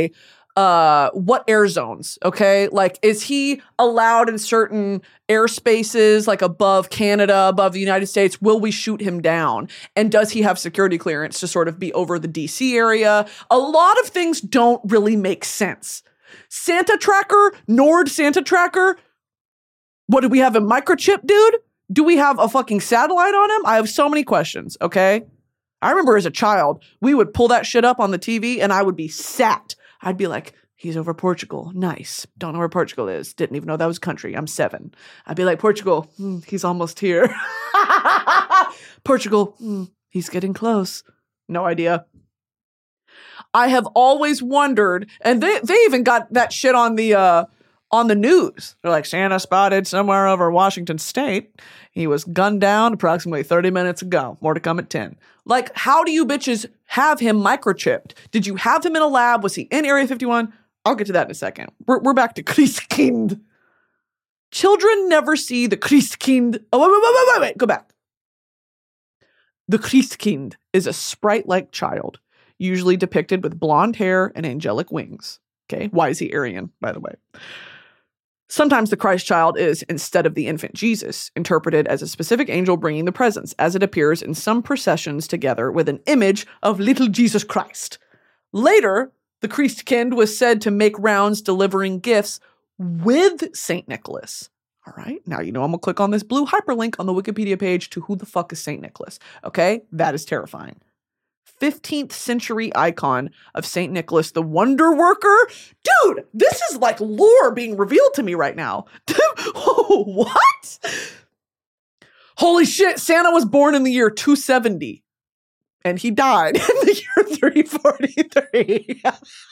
uh, what air zones, okay? Like, is he allowed in certain airspaces, like above Canada, above the United States? Will we shoot him down? And does he have security clearance to sort of be over the D C area? A lot of things don't really make sense. Santa Tracker, Nord Santa Tracker, what, do we have a microchip, dude? Do we have a fucking satellite on him? I have so many questions, okay? I remember as a child, we would pull that shit up on the T V and I would be sat. I'd be like, he's over Portugal. Nice. Don't know where Portugal is. Didn't even know that was country. I'm seven. I'd be like, Portugal, hmm, he's almost here. Portugal, hmm, he's getting close. No idea. I have always wondered, and they, they even got that shit on the uh, on the news. They're like, Santa spotted somewhere over Washington State. He was gunned down approximately thirty minutes ago. More to come at ten. Like, how do you bitches have him microchipped? Did you have him in a lab? Was he in Area fifty-one? I'll get to that in a second. We're, we're back to Christkind. Children never see the Christkind. Oh, wait, wait, wait, wait, wait. Go back. The Christkind is a sprite-like child, usually depicted with blonde hair and angelic wings. Okay, why is he Aryan, by the way? Sometimes the Christ child is, instead of the infant Jesus, interpreted as a specific angel bringing the presents, as it appears in some processions together with an image of little Jesus Christ. Later, the Christkind was said to make rounds delivering gifts with Saint Nicholas. All right, now you know I'm going to click on this blue hyperlink on the Wikipedia page to who the fuck is Saint Nicholas. Okay, that is terrifying. fifteenth century icon of Saint Nicholas, the wonder worker. Dude, this is like lore being revealed to me right now. What? Holy shit, Santa was born in the year two seventy. And he died in the year three forty-three.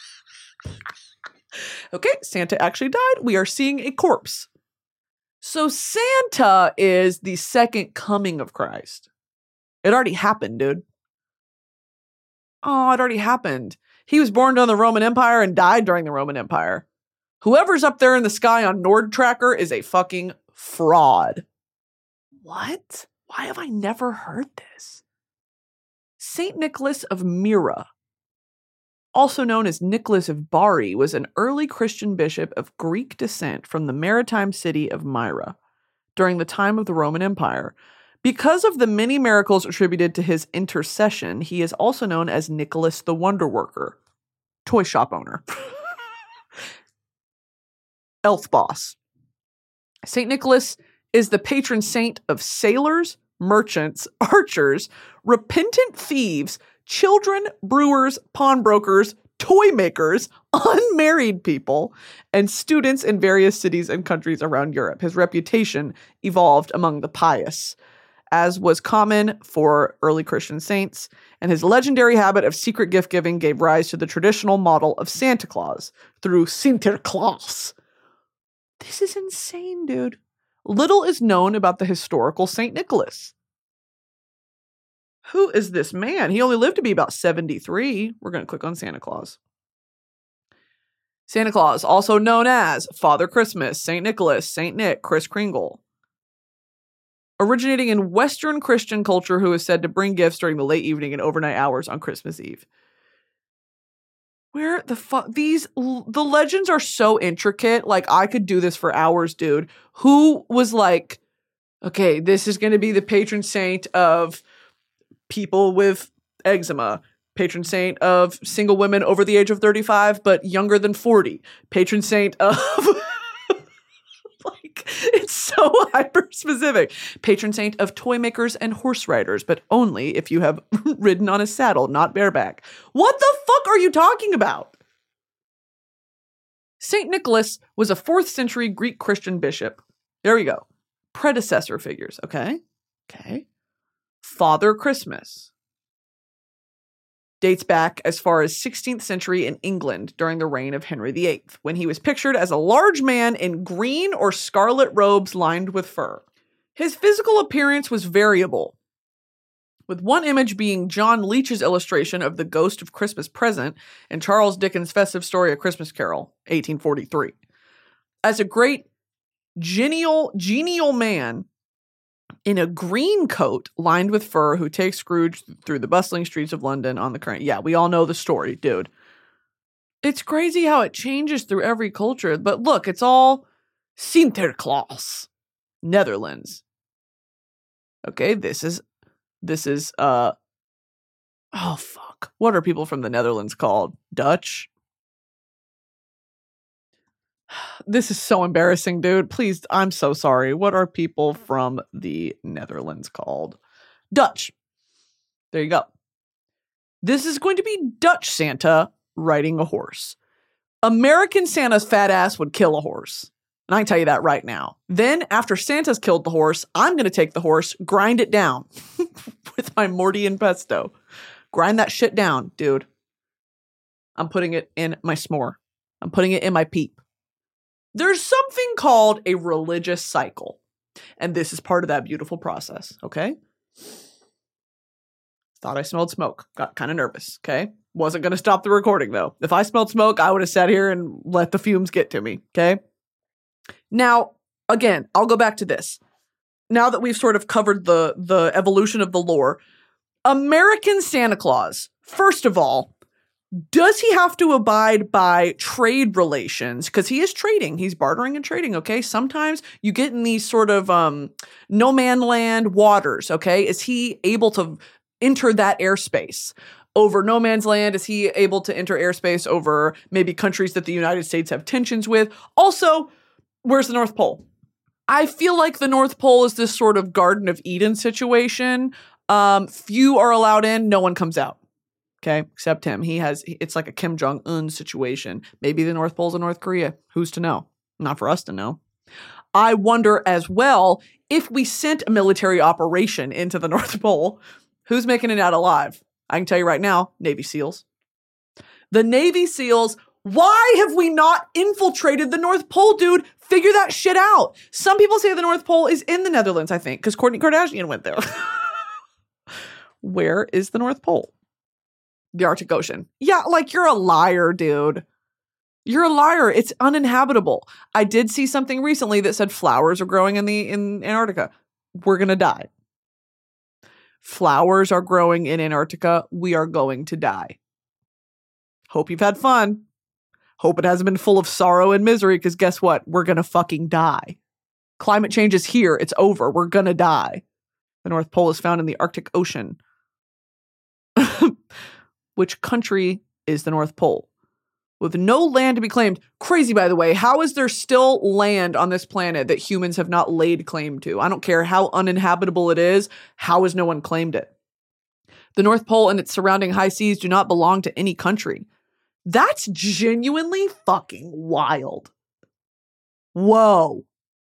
Okay, Santa actually died. We are seeing a corpse. So Santa is the second coming of Christ. It already happened, dude. Oh, it already happened. He was born during the Roman Empire and died during the Roman Empire. Whoever's up there in the sky on Nord Tracker is a fucking fraud. What? Why have I never heard this? Saint Nicholas of Myra, also known as Nicholas of Bari, was an early Christian bishop of Greek descent from the maritime city of Myra during the time of the Roman Empire. Because of the many miracles attributed to his intercession, he is also known as Nicholas the Wonder Worker, toy shop owner. Elf boss. Saint Nicholas is the patron saint of sailors, merchants, archers, repentant thieves, children, brewers, pawnbrokers, toy makers, unmarried people, and students in various cities and countries around Europe. His reputation evolved among the pious, as was common for early Christian saints, and his legendary habit of secret gift-giving gave rise to the traditional model of Santa Claus through Sinterklaas. This is insane, dude. Little is known about the historical Saint Nicholas. Who is this man? He only lived to be about seventy-three. We're going to click on Santa Claus. Santa Claus, also known as Father Christmas, Saint Nicholas, Saint Nick, Kris Kringle. Originating in Western Christian culture, who is said to bring gifts during the late evening and overnight hours on Christmas Eve. Where the fuck? These, the legends are so intricate. Like, I could do this for hours, dude. Who was like, okay, this is going to be the patron saint of people with eczema. Patron saint of single women over the age of thirty-five, but younger than forty. Patron saint of... Like, it's so hyper specific. Patron saint of toy makers and horse riders, but only if you have ridden on a saddle, not bareback. What the fuck are you talking about? Saint Nicholas was a fourth century Greek Christian bishop. There we go. Predecessor figures, okay? Okay. Father Christmas dates back as far as sixteenth century in England during the reign of Henry the Eighth, when he was pictured as a large man in green or scarlet robes lined with fur. His physical appearance was variable, with one image being John Leech's illustration of the Ghost of Christmas Present in Charles Dickens' Festive Story: A Christmas Carol, eighteen forty-three. As a great genial, genial man in a green coat lined with fur who takes Scrooge through the bustling streets of London on the current. Yeah, we all know the story, dude. It's crazy how it changes through every culture. But look, it's all Sinterklaas, Netherlands. Okay, this is, this is, uh, oh, fuck. What are people from the Netherlands called? Dutch? This is so embarrassing, dude. Please, I'm so sorry. What are people from the Netherlands called? Dutch. There you go. This is going to be Dutch Santa riding a horse. American Santa's fat ass would kill a horse. And I can tell you that right now. Then, after Santa's killed the horse, I'm going to take the horse, grind it down with my Morty and pesto. Grind that shit down, dude. I'm putting it in my s'more. I'm putting it in my peep. There's something called a religious cycle. And this is part of that beautiful process, okay? Thought I smelled smoke. Got kind of nervous, okay? Wasn't going to stop the recording, though. If I smelled smoke, I would have sat here and let the fumes get to me, okay? Now, again, I'll go back to this. Now that we've sort of covered the, the evolution of the lore, American Santa Claus, first of all, does he have to abide by trade relations? Because he is trading. He's bartering and trading, okay? Sometimes you get in these sort of um, no man land waters, okay? Is he able to enter that airspace? Over no man's land, is he able to enter airspace over maybe countries that the United States have tensions with? Also, where's the North Pole? I feel like the North Pole is this sort of Garden of Eden situation. Um, few are allowed in, no one comes out. Okay, except him. He has, it's like a Kim Jong-un situation. Maybe the North Pole's in North Korea. Who's to know? Not for us to know. I wonder as well, if we sent a military operation into the North Pole, who's making it out alive? I can tell you right now, Navy SEALs. The Navy SEALs, why have we not infiltrated the North Pole, dude? Figure that shit out. Some people say the North Pole is in the Netherlands, I think, because Kourtney Kardashian went there. Where is the North Pole? The Arctic Ocean. Yeah, like you're a liar, dude. You're a liar. It's uninhabitable. I did see something recently that said flowers are growing in the in Antarctica. We're gonna die. Flowers are growing in Antarctica. We are going to die. Hope you've had fun. Hope it hasn't been full of sorrow and misery, because guess what? We're gonna fucking die. Climate change is here. It's over. We're gonna die. The North Pole is found in the Arctic Ocean. Which country is the North Pole? With no land to be claimed. Crazy, by the way. How is there still land on this planet that humans have not laid claim to? I don't care how uninhabitable it is. How has no one claimed it? The North Pole and its surrounding high seas do not belong to any country. That's genuinely fucking wild. Whoa.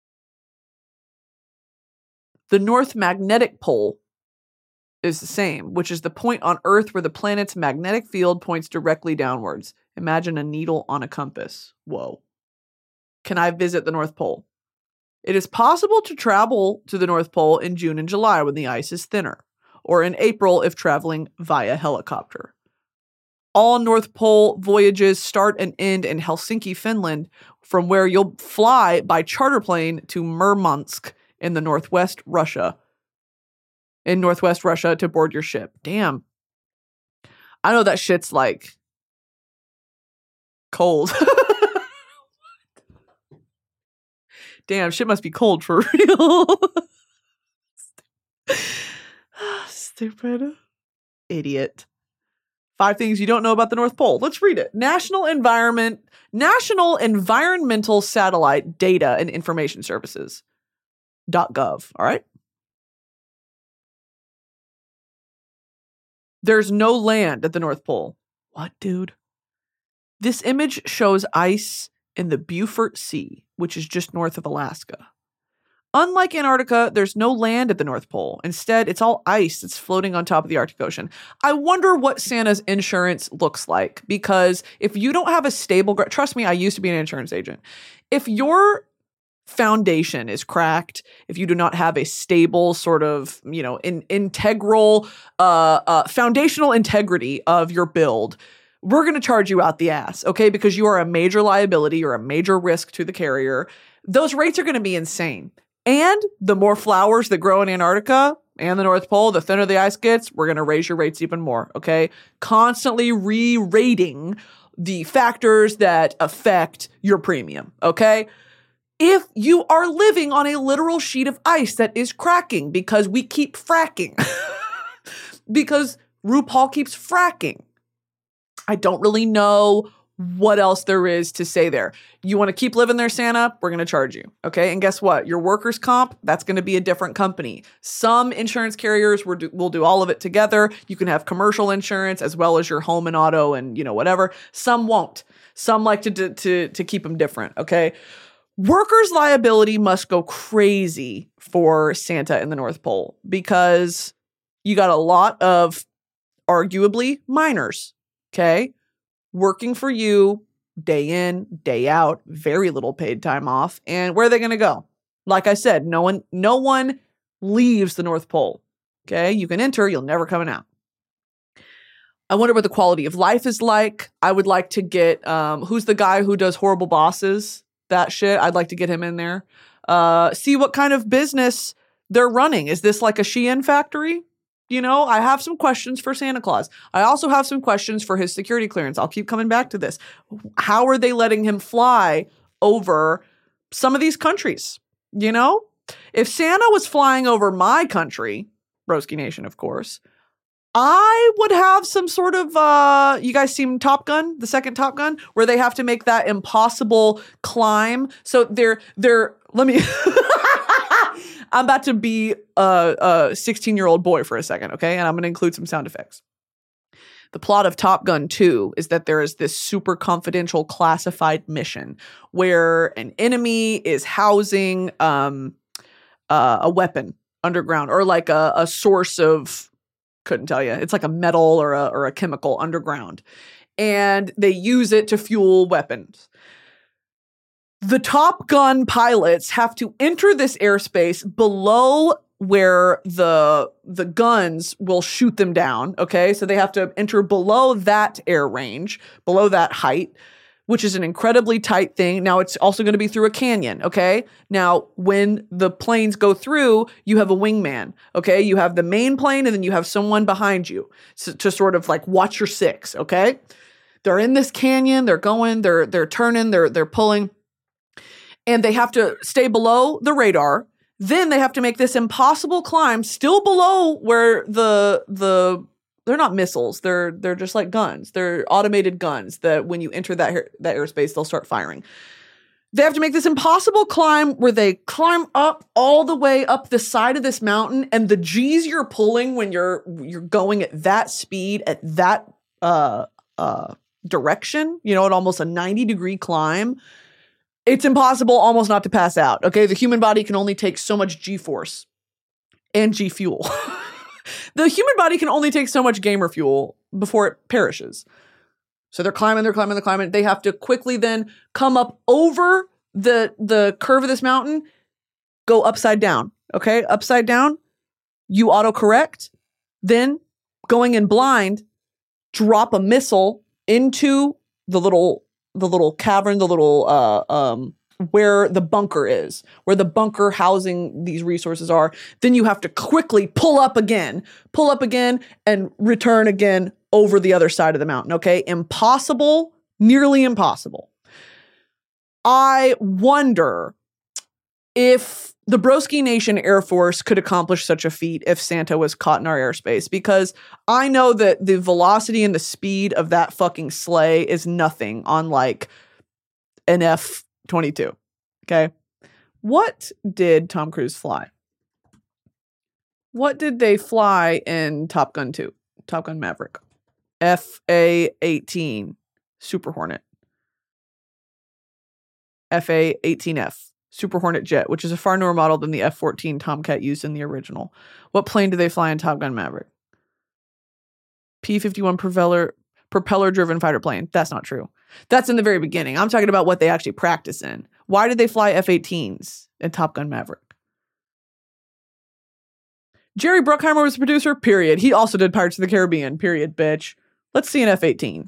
The North Magnetic Pole is the same, which is the point on Earth where the planet's magnetic field points directly downwards. Imagine a needle on a compass. Whoa. Can I visit the North Pole? It is possible to travel to the North Pole in June and July when the ice is thinner, or in April if traveling via helicopter. All North Pole voyages start and end in Helsinki, Finland, from where you'll fly by charter plane to Murmansk in the northwest Russia. In northwest Russia to board your ship. Damn. I know that shit's like cold. Damn, shit must be cold for real. Stupid. Idiot. Five things you don't know about the North Pole. Let's read it. National Environment, National Environmental Satellite Data and Information Services. .gov. All right. There's no land at the North Pole. What, dude? This image shows ice in the Beaufort Sea, which is just north of Alaska. Unlike Antarctica, there's no land at the North Pole. Instead, it's all ice that's floating on top of the Arctic Ocean. I wonder what Santa's insurance looks like, because if you don't have a stable, trust me, I used to be an insurance agent. If your foundation is cracked, if you do not have a stable sort of, you know, in, integral, uh, uh, foundational integrity of your build, we're going to charge you out the ass, okay? Because you are a major liability, you're a major risk to the carrier. Those rates are going to be insane. And the more flowers that grow in Antarctica, and the North Pole, the thinner the ice gets, we're going to raise your rates even more, okay? Constantly re-rating the factors that affect your premium, okay? If you are living on a literal sheet of ice that is cracking because we keep fracking, because RuPaul keeps fracking, I don't really know what else there is to say there. You want to keep living there, Santa? We're going to charge you. Okay. And guess what? Your workers' comp, that's going to be a different company. Some insurance carriers will do, will do all of it together. You can have commercial insurance as well as your home and auto and, you know, whatever. Some won't. Some like to, to, to, to keep them different. Okay. Workers' liability must go crazy for Santa in the North Pole because you got a lot of arguably minors. Okay. Working for you day in, day out, very little paid time off. And where are they going to go? Like I said, no one, no one leaves the North Pole. Okay. You can enter, you'll never coming out. I wonder what the quality of life is like. I would like to get, um, who's the guy who does Horrible Bosses? That shit. I'd like to get him in there. Uh, see what kind of business they're running. Is this like a Shein factory? You know, I have some questions for Santa Claus. I also have some questions for his security clearance. I'll keep coming back to this. How are they letting him fly over some of these countries? You know, if Santa was flying over my country, Broski Nation, of course, I would have some sort of, uh, you guys seen Top Gun, the second Top Gun, where they have to make that impossible climb. So they're, they're, let me... I'm about to be a, a sixteen-year-old boy for a second, okay? And I'm going to include some sound effects. The plot of Top Gun two is that there is this super confidential classified mission where an enemy is housing um, uh, a weapon underground or like a, a source of, couldn't tell you, it's like a metal or a, or a chemical underground. And they use it to fuel weapons. The Top Gun pilots have to enter this airspace below where the the guns will shoot them down, okay? So they have to enter below that air range, below that height, which is an incredibly tight thing. Now, it's also going to be through a canyon, okay? Now, when the planes go through, you have a wingman, okay? You have the main plane, and then you have someone behind you so, to sort of like watch your six, okay? They're in this canyon, they're going, they're they're turning, they're they're pulling. And they have to stay below the radar. Then they have to make this impossible climb still below where the, the, they're not missiles. They're, they're just like guns. They're automated guns that when you enter that, that airspace, they'll start firing. They have to make this impossible climb where they climb up all the way up the side of this mountain. And the G's you're pulling when you're, you're going at that speed, at that, uh, uh, direction, you know, at almost a ninety degree climb, it's impossible almost not to pass out, okay? The human body can only take so much G-force and G-fuel. The human body can only take so much gamer fuel before it perishes. So they're climbing, they're climbing, they're climbing. They have to quickly then come up over the, the curve of this mountain, go upside down, okay? Upside down, you autocorrect, then going in blind, drop a missile into the little... the little cavern, the little, uh, um, where the bunker is, where the bunker housing these resources are. Then you have to quickly pull up again, pull up again and return again over the other side of the mountain. Okay. Impossible, nearly impossible. I wonder if the Broski Nation Air Force could accomplish such a feat if Santa was caught in our airspace, because I know that the velocity and the speed of that fucking sleigh is nothing on like an F twenty-two. Okay. What did Tom Cruise fly? What did they fly in Top Gun two? Top Gun Maverick. F A eighteen Super Hornet. F A eighteen F. Super Hornet jet, which is a far newer model than the F fourteen Tomcat used in the original. What plane do they fly in Top Gun Maverick? P fifty-one propeller propeller driven fighter plane. That's not true. That's in the very beginning. I'm talking about what they actually practice in. Why did they fly F eighteens in Top Gun Maverick? Jerry Bruckheimer was the producer, period. He also did Pirates of the Caribbean, period, bitch. Let's see an F eighteen.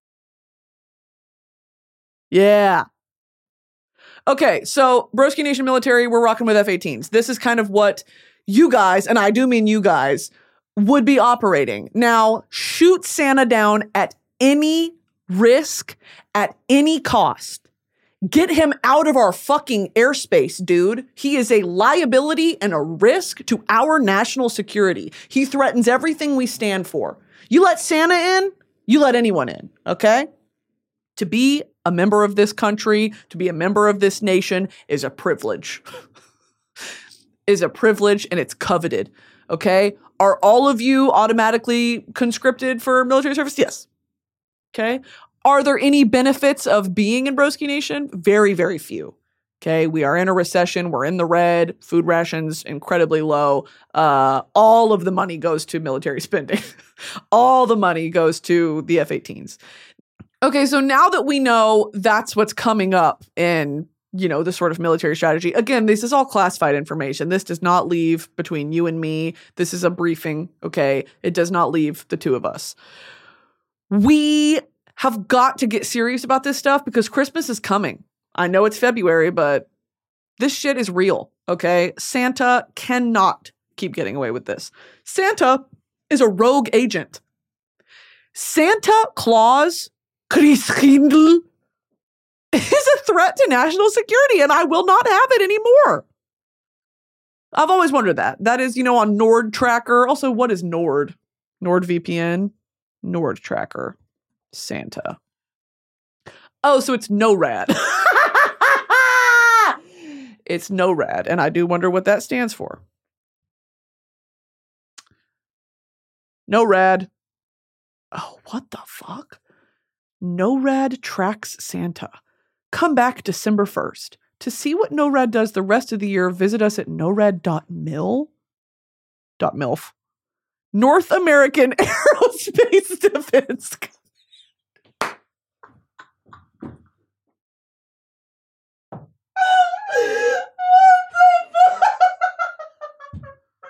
Yeah. Okay, so Broski Nation military, we're rocking with F eighteens. This is kind of what you guys, and I do mean you guys, would be operating. Now, shoot Santa down at any risk, at any cost. Get him out of our fucking airspace, dude. He is a liability and a risk to our national security. He threatens everything we stand for. You let Santa in, you let anyone in, okay? To be a member of this country, to be a member of this nation is a privilege. is a privilege and it's coveted, okay? Are all of you automatically conscripted for military service? Yes. Okay. Are there any benefits of being in Broski Nation? Very, very few. Okay. We are in a recession. We're in the red. Food rations incredibly low. Uh, all of the money goes to military spending. All the money goes to the F eighteens. Okay. So now that we know that's what's coming up in, you know, the sort of military strategy. Again, this is all classified information. This does not leave between you and me. This is a briefing. Okay. It does not leave the two of us. We have got to get serious about this stuff because Christmas is coming. I know it's February, but this shit is real, okay? Santa cannot keep getting away with this. Santa is a rogue agent. Santa Claus, Christkindl, is a threat to national security, and I will not have it anymore. I've always wondered that. That is, you know, on Nord Tracker. Also, what is Nord? NordVPN? Nord Tracker. Santa. Oh, so it's NORAD. It's NORAD, and I do wonder what that stands for. NORAD. Oh, what the fuck? NORAD tracks Santa. Come back December first. To see what NORAD does the rest of the year, visit us at norad dot mil. .milf. North American Aerospace Defense. What the fuck?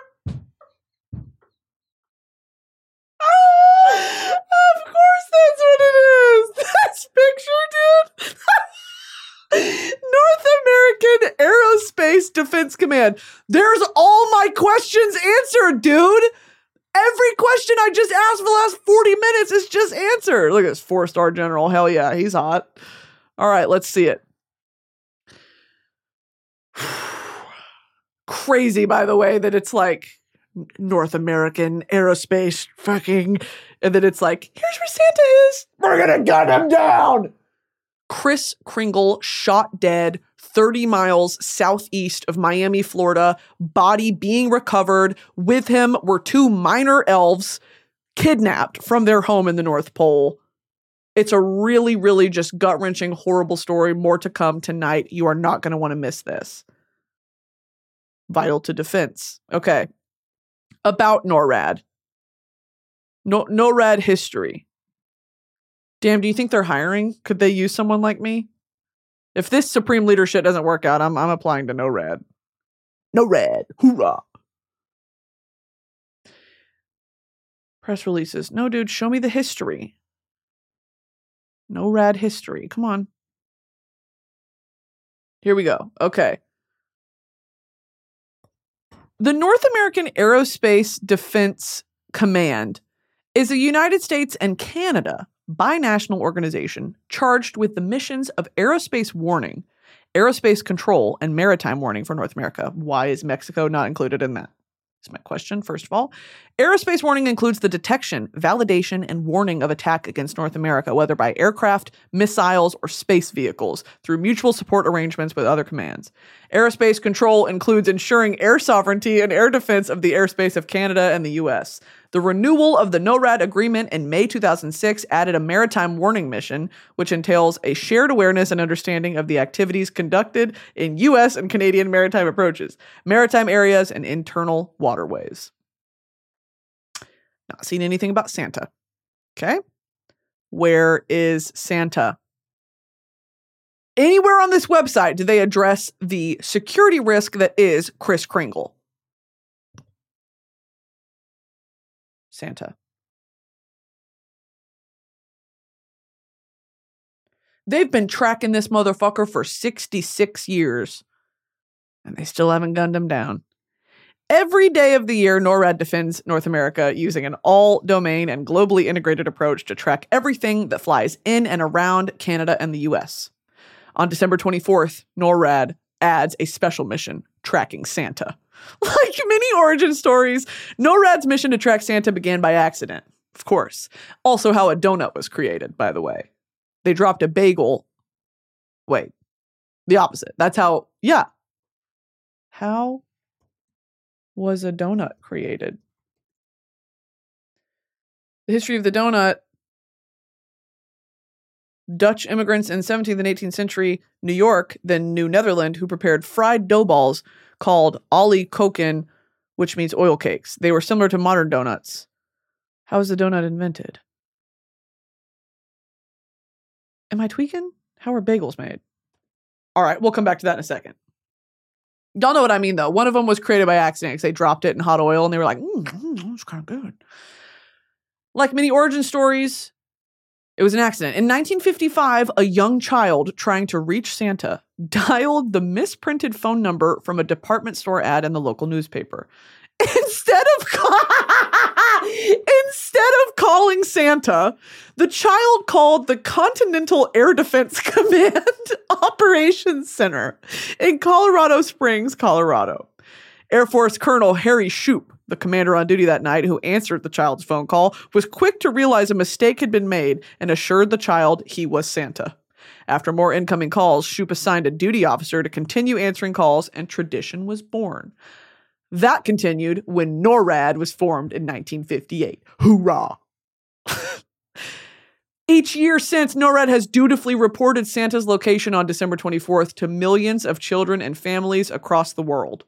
Of course that's what it is. This picture, dude. North American Aerospace Defense Command. There's all my questions answered, dude. Every question I just asked for the last forty minutes is just answered. Look at this four-star general. Hell yeah, he's hot. All right, let's see it. Crazy, by the way, that it's like North American Aerospace fucking, and then it's like, here's where Santa is. We're gonna gun him down. Kris Kringle shot dead thirty miles southeast of Miami, Florida, body being recovered. With him were two minor elves kidnapped from their home in the North Pole. It's a really, really just gut-wrenching, horrible story. More to come tonight. You are not going to want to miss this. Vital to defense. Okay. About NORAD. No, NORAD history. Damn, do you think they're hiring? Could they use someone like me? If this supreme leadership doesn't work out, I'm I'm applying to NORAD. NORAD. Hoorah. Press releases. No, dude, show me the history. NORAD history. Come on. Here we go. Okay. The North American Aerospace Defense Command is a United States and Canada binational organization charged with the missions of aerospace warning, aerospace control, and maritime warning for North America. Why is Mexico not included in that? That's my question, first of all. Aerospace warning includes the detection, validation, and warning of attack against North America, whether by aircraft, missiles, or space vehicles, through mutual support arrangements with other commands. Aerospace control includes ensuring air sovereignty and air defense of the airspace of Canada and the U S. The renewal of the NORAD agreement in May two thousand six added a maritime warning mission, which entails a shared awareness and understanding of the activities conducted in U S and Canadian maritime approaches, maritime areas, and internal waterways. Not seen anything about Santa. Okay. Where is Santa? Anywhere on this website do they address the security risk that is Kris Kringle? Santa. They've been tracking this motherfucker for sixty-six years, and they still haven't gunned him down. Every day of the year, NORAD defends North America using an all-domain and globally integrated approach to track everything that flies in and around Canada and the U S. On December twenty-fourth, NORAD adds a special mission, tracking Santa. Like many origin stories, NORAD's mission to track Santa began by accident, of course. Also how a donut was created, by the way. They dropped a bagel. Wait, the opposite. That's how, yeah. How was a donut created? The history of the donut. Dutch immigrants in seventeenth and eighteenth century New York, then New Netherland, who prepared fried dough balls called ollie koeken, which means oil cakes. They were similar to modern donuts. How was the donut invented? Am I tweaking? How are bagels made? All right, we'll come back to that in a second. Y'all know what I mean, though. One of them was created by accident because they dropped it in hot oil and they were like, mm, mm, that's kind of good. Like many origin stories, it was an accident. In nineteen fifty-five, a young child trying to reach Santa dialed the misprinted phone number from a department store ad in the local newspaper. Instead of instead of calling Santa, the child called the Continental Air Defense Command Operations Center in Colorado Springs, Colorado. Air Force Colonel Harry Shoup, the commander on duty that night who answered the child's phone call, was quick to realize a mistake had been made and assured the child he was Santa. After more incoming calls, Shoup assigned a duty officer to continue answering calls, and tradition was born. That continued when NORAD was formed in nineteen fifty-eight. Hoorah! Each year since, NORAD has dutifully reported Santa's location on December twenty-fourth to millions of children and families across the world.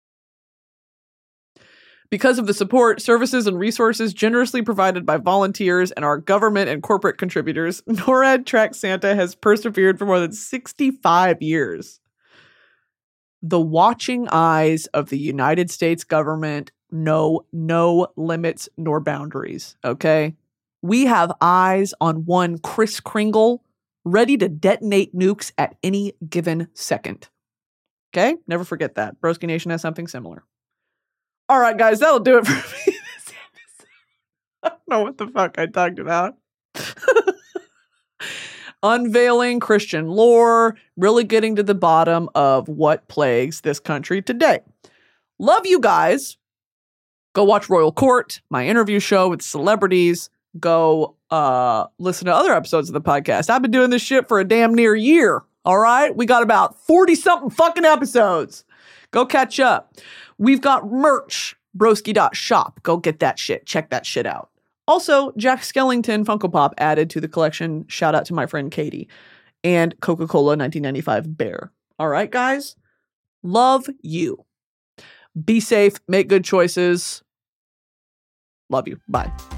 Because of the support, services, and resources generously provided by volunteers and our government and corporate contributors, NORAD Track Santa has persevered for more than sixty-five years. The watching eyes of the United States government know no limits nor boundaries, okay? We have eyes on one Kris Kringle ready to detonate nukes at any given second. Okay? Never forget that. Broski Nation has something similar. All right, guys, that'll do it for me. I don't know what the fuck I talked about. Unveiling Christian lore, really getting to the bottom of what plagues this country today. Love you guys. Go watch Royal Court, my interview show with celebrities. Go uh, listen to other episodes of the podcast. I've been doing this shit for a damn near year. All right? We got about forty-something fucking episodes. Go catch up. We've got merch, broski dot shop. Go get that shit. Check that shit out. Also, Jack Skellington Funko Pop added to the collection. Shout out to my friend Katie. And Coca-Cola nineteen ninety-five Bear. All right, guys? Love you. Be safe. Make good choices. Love you. Bye.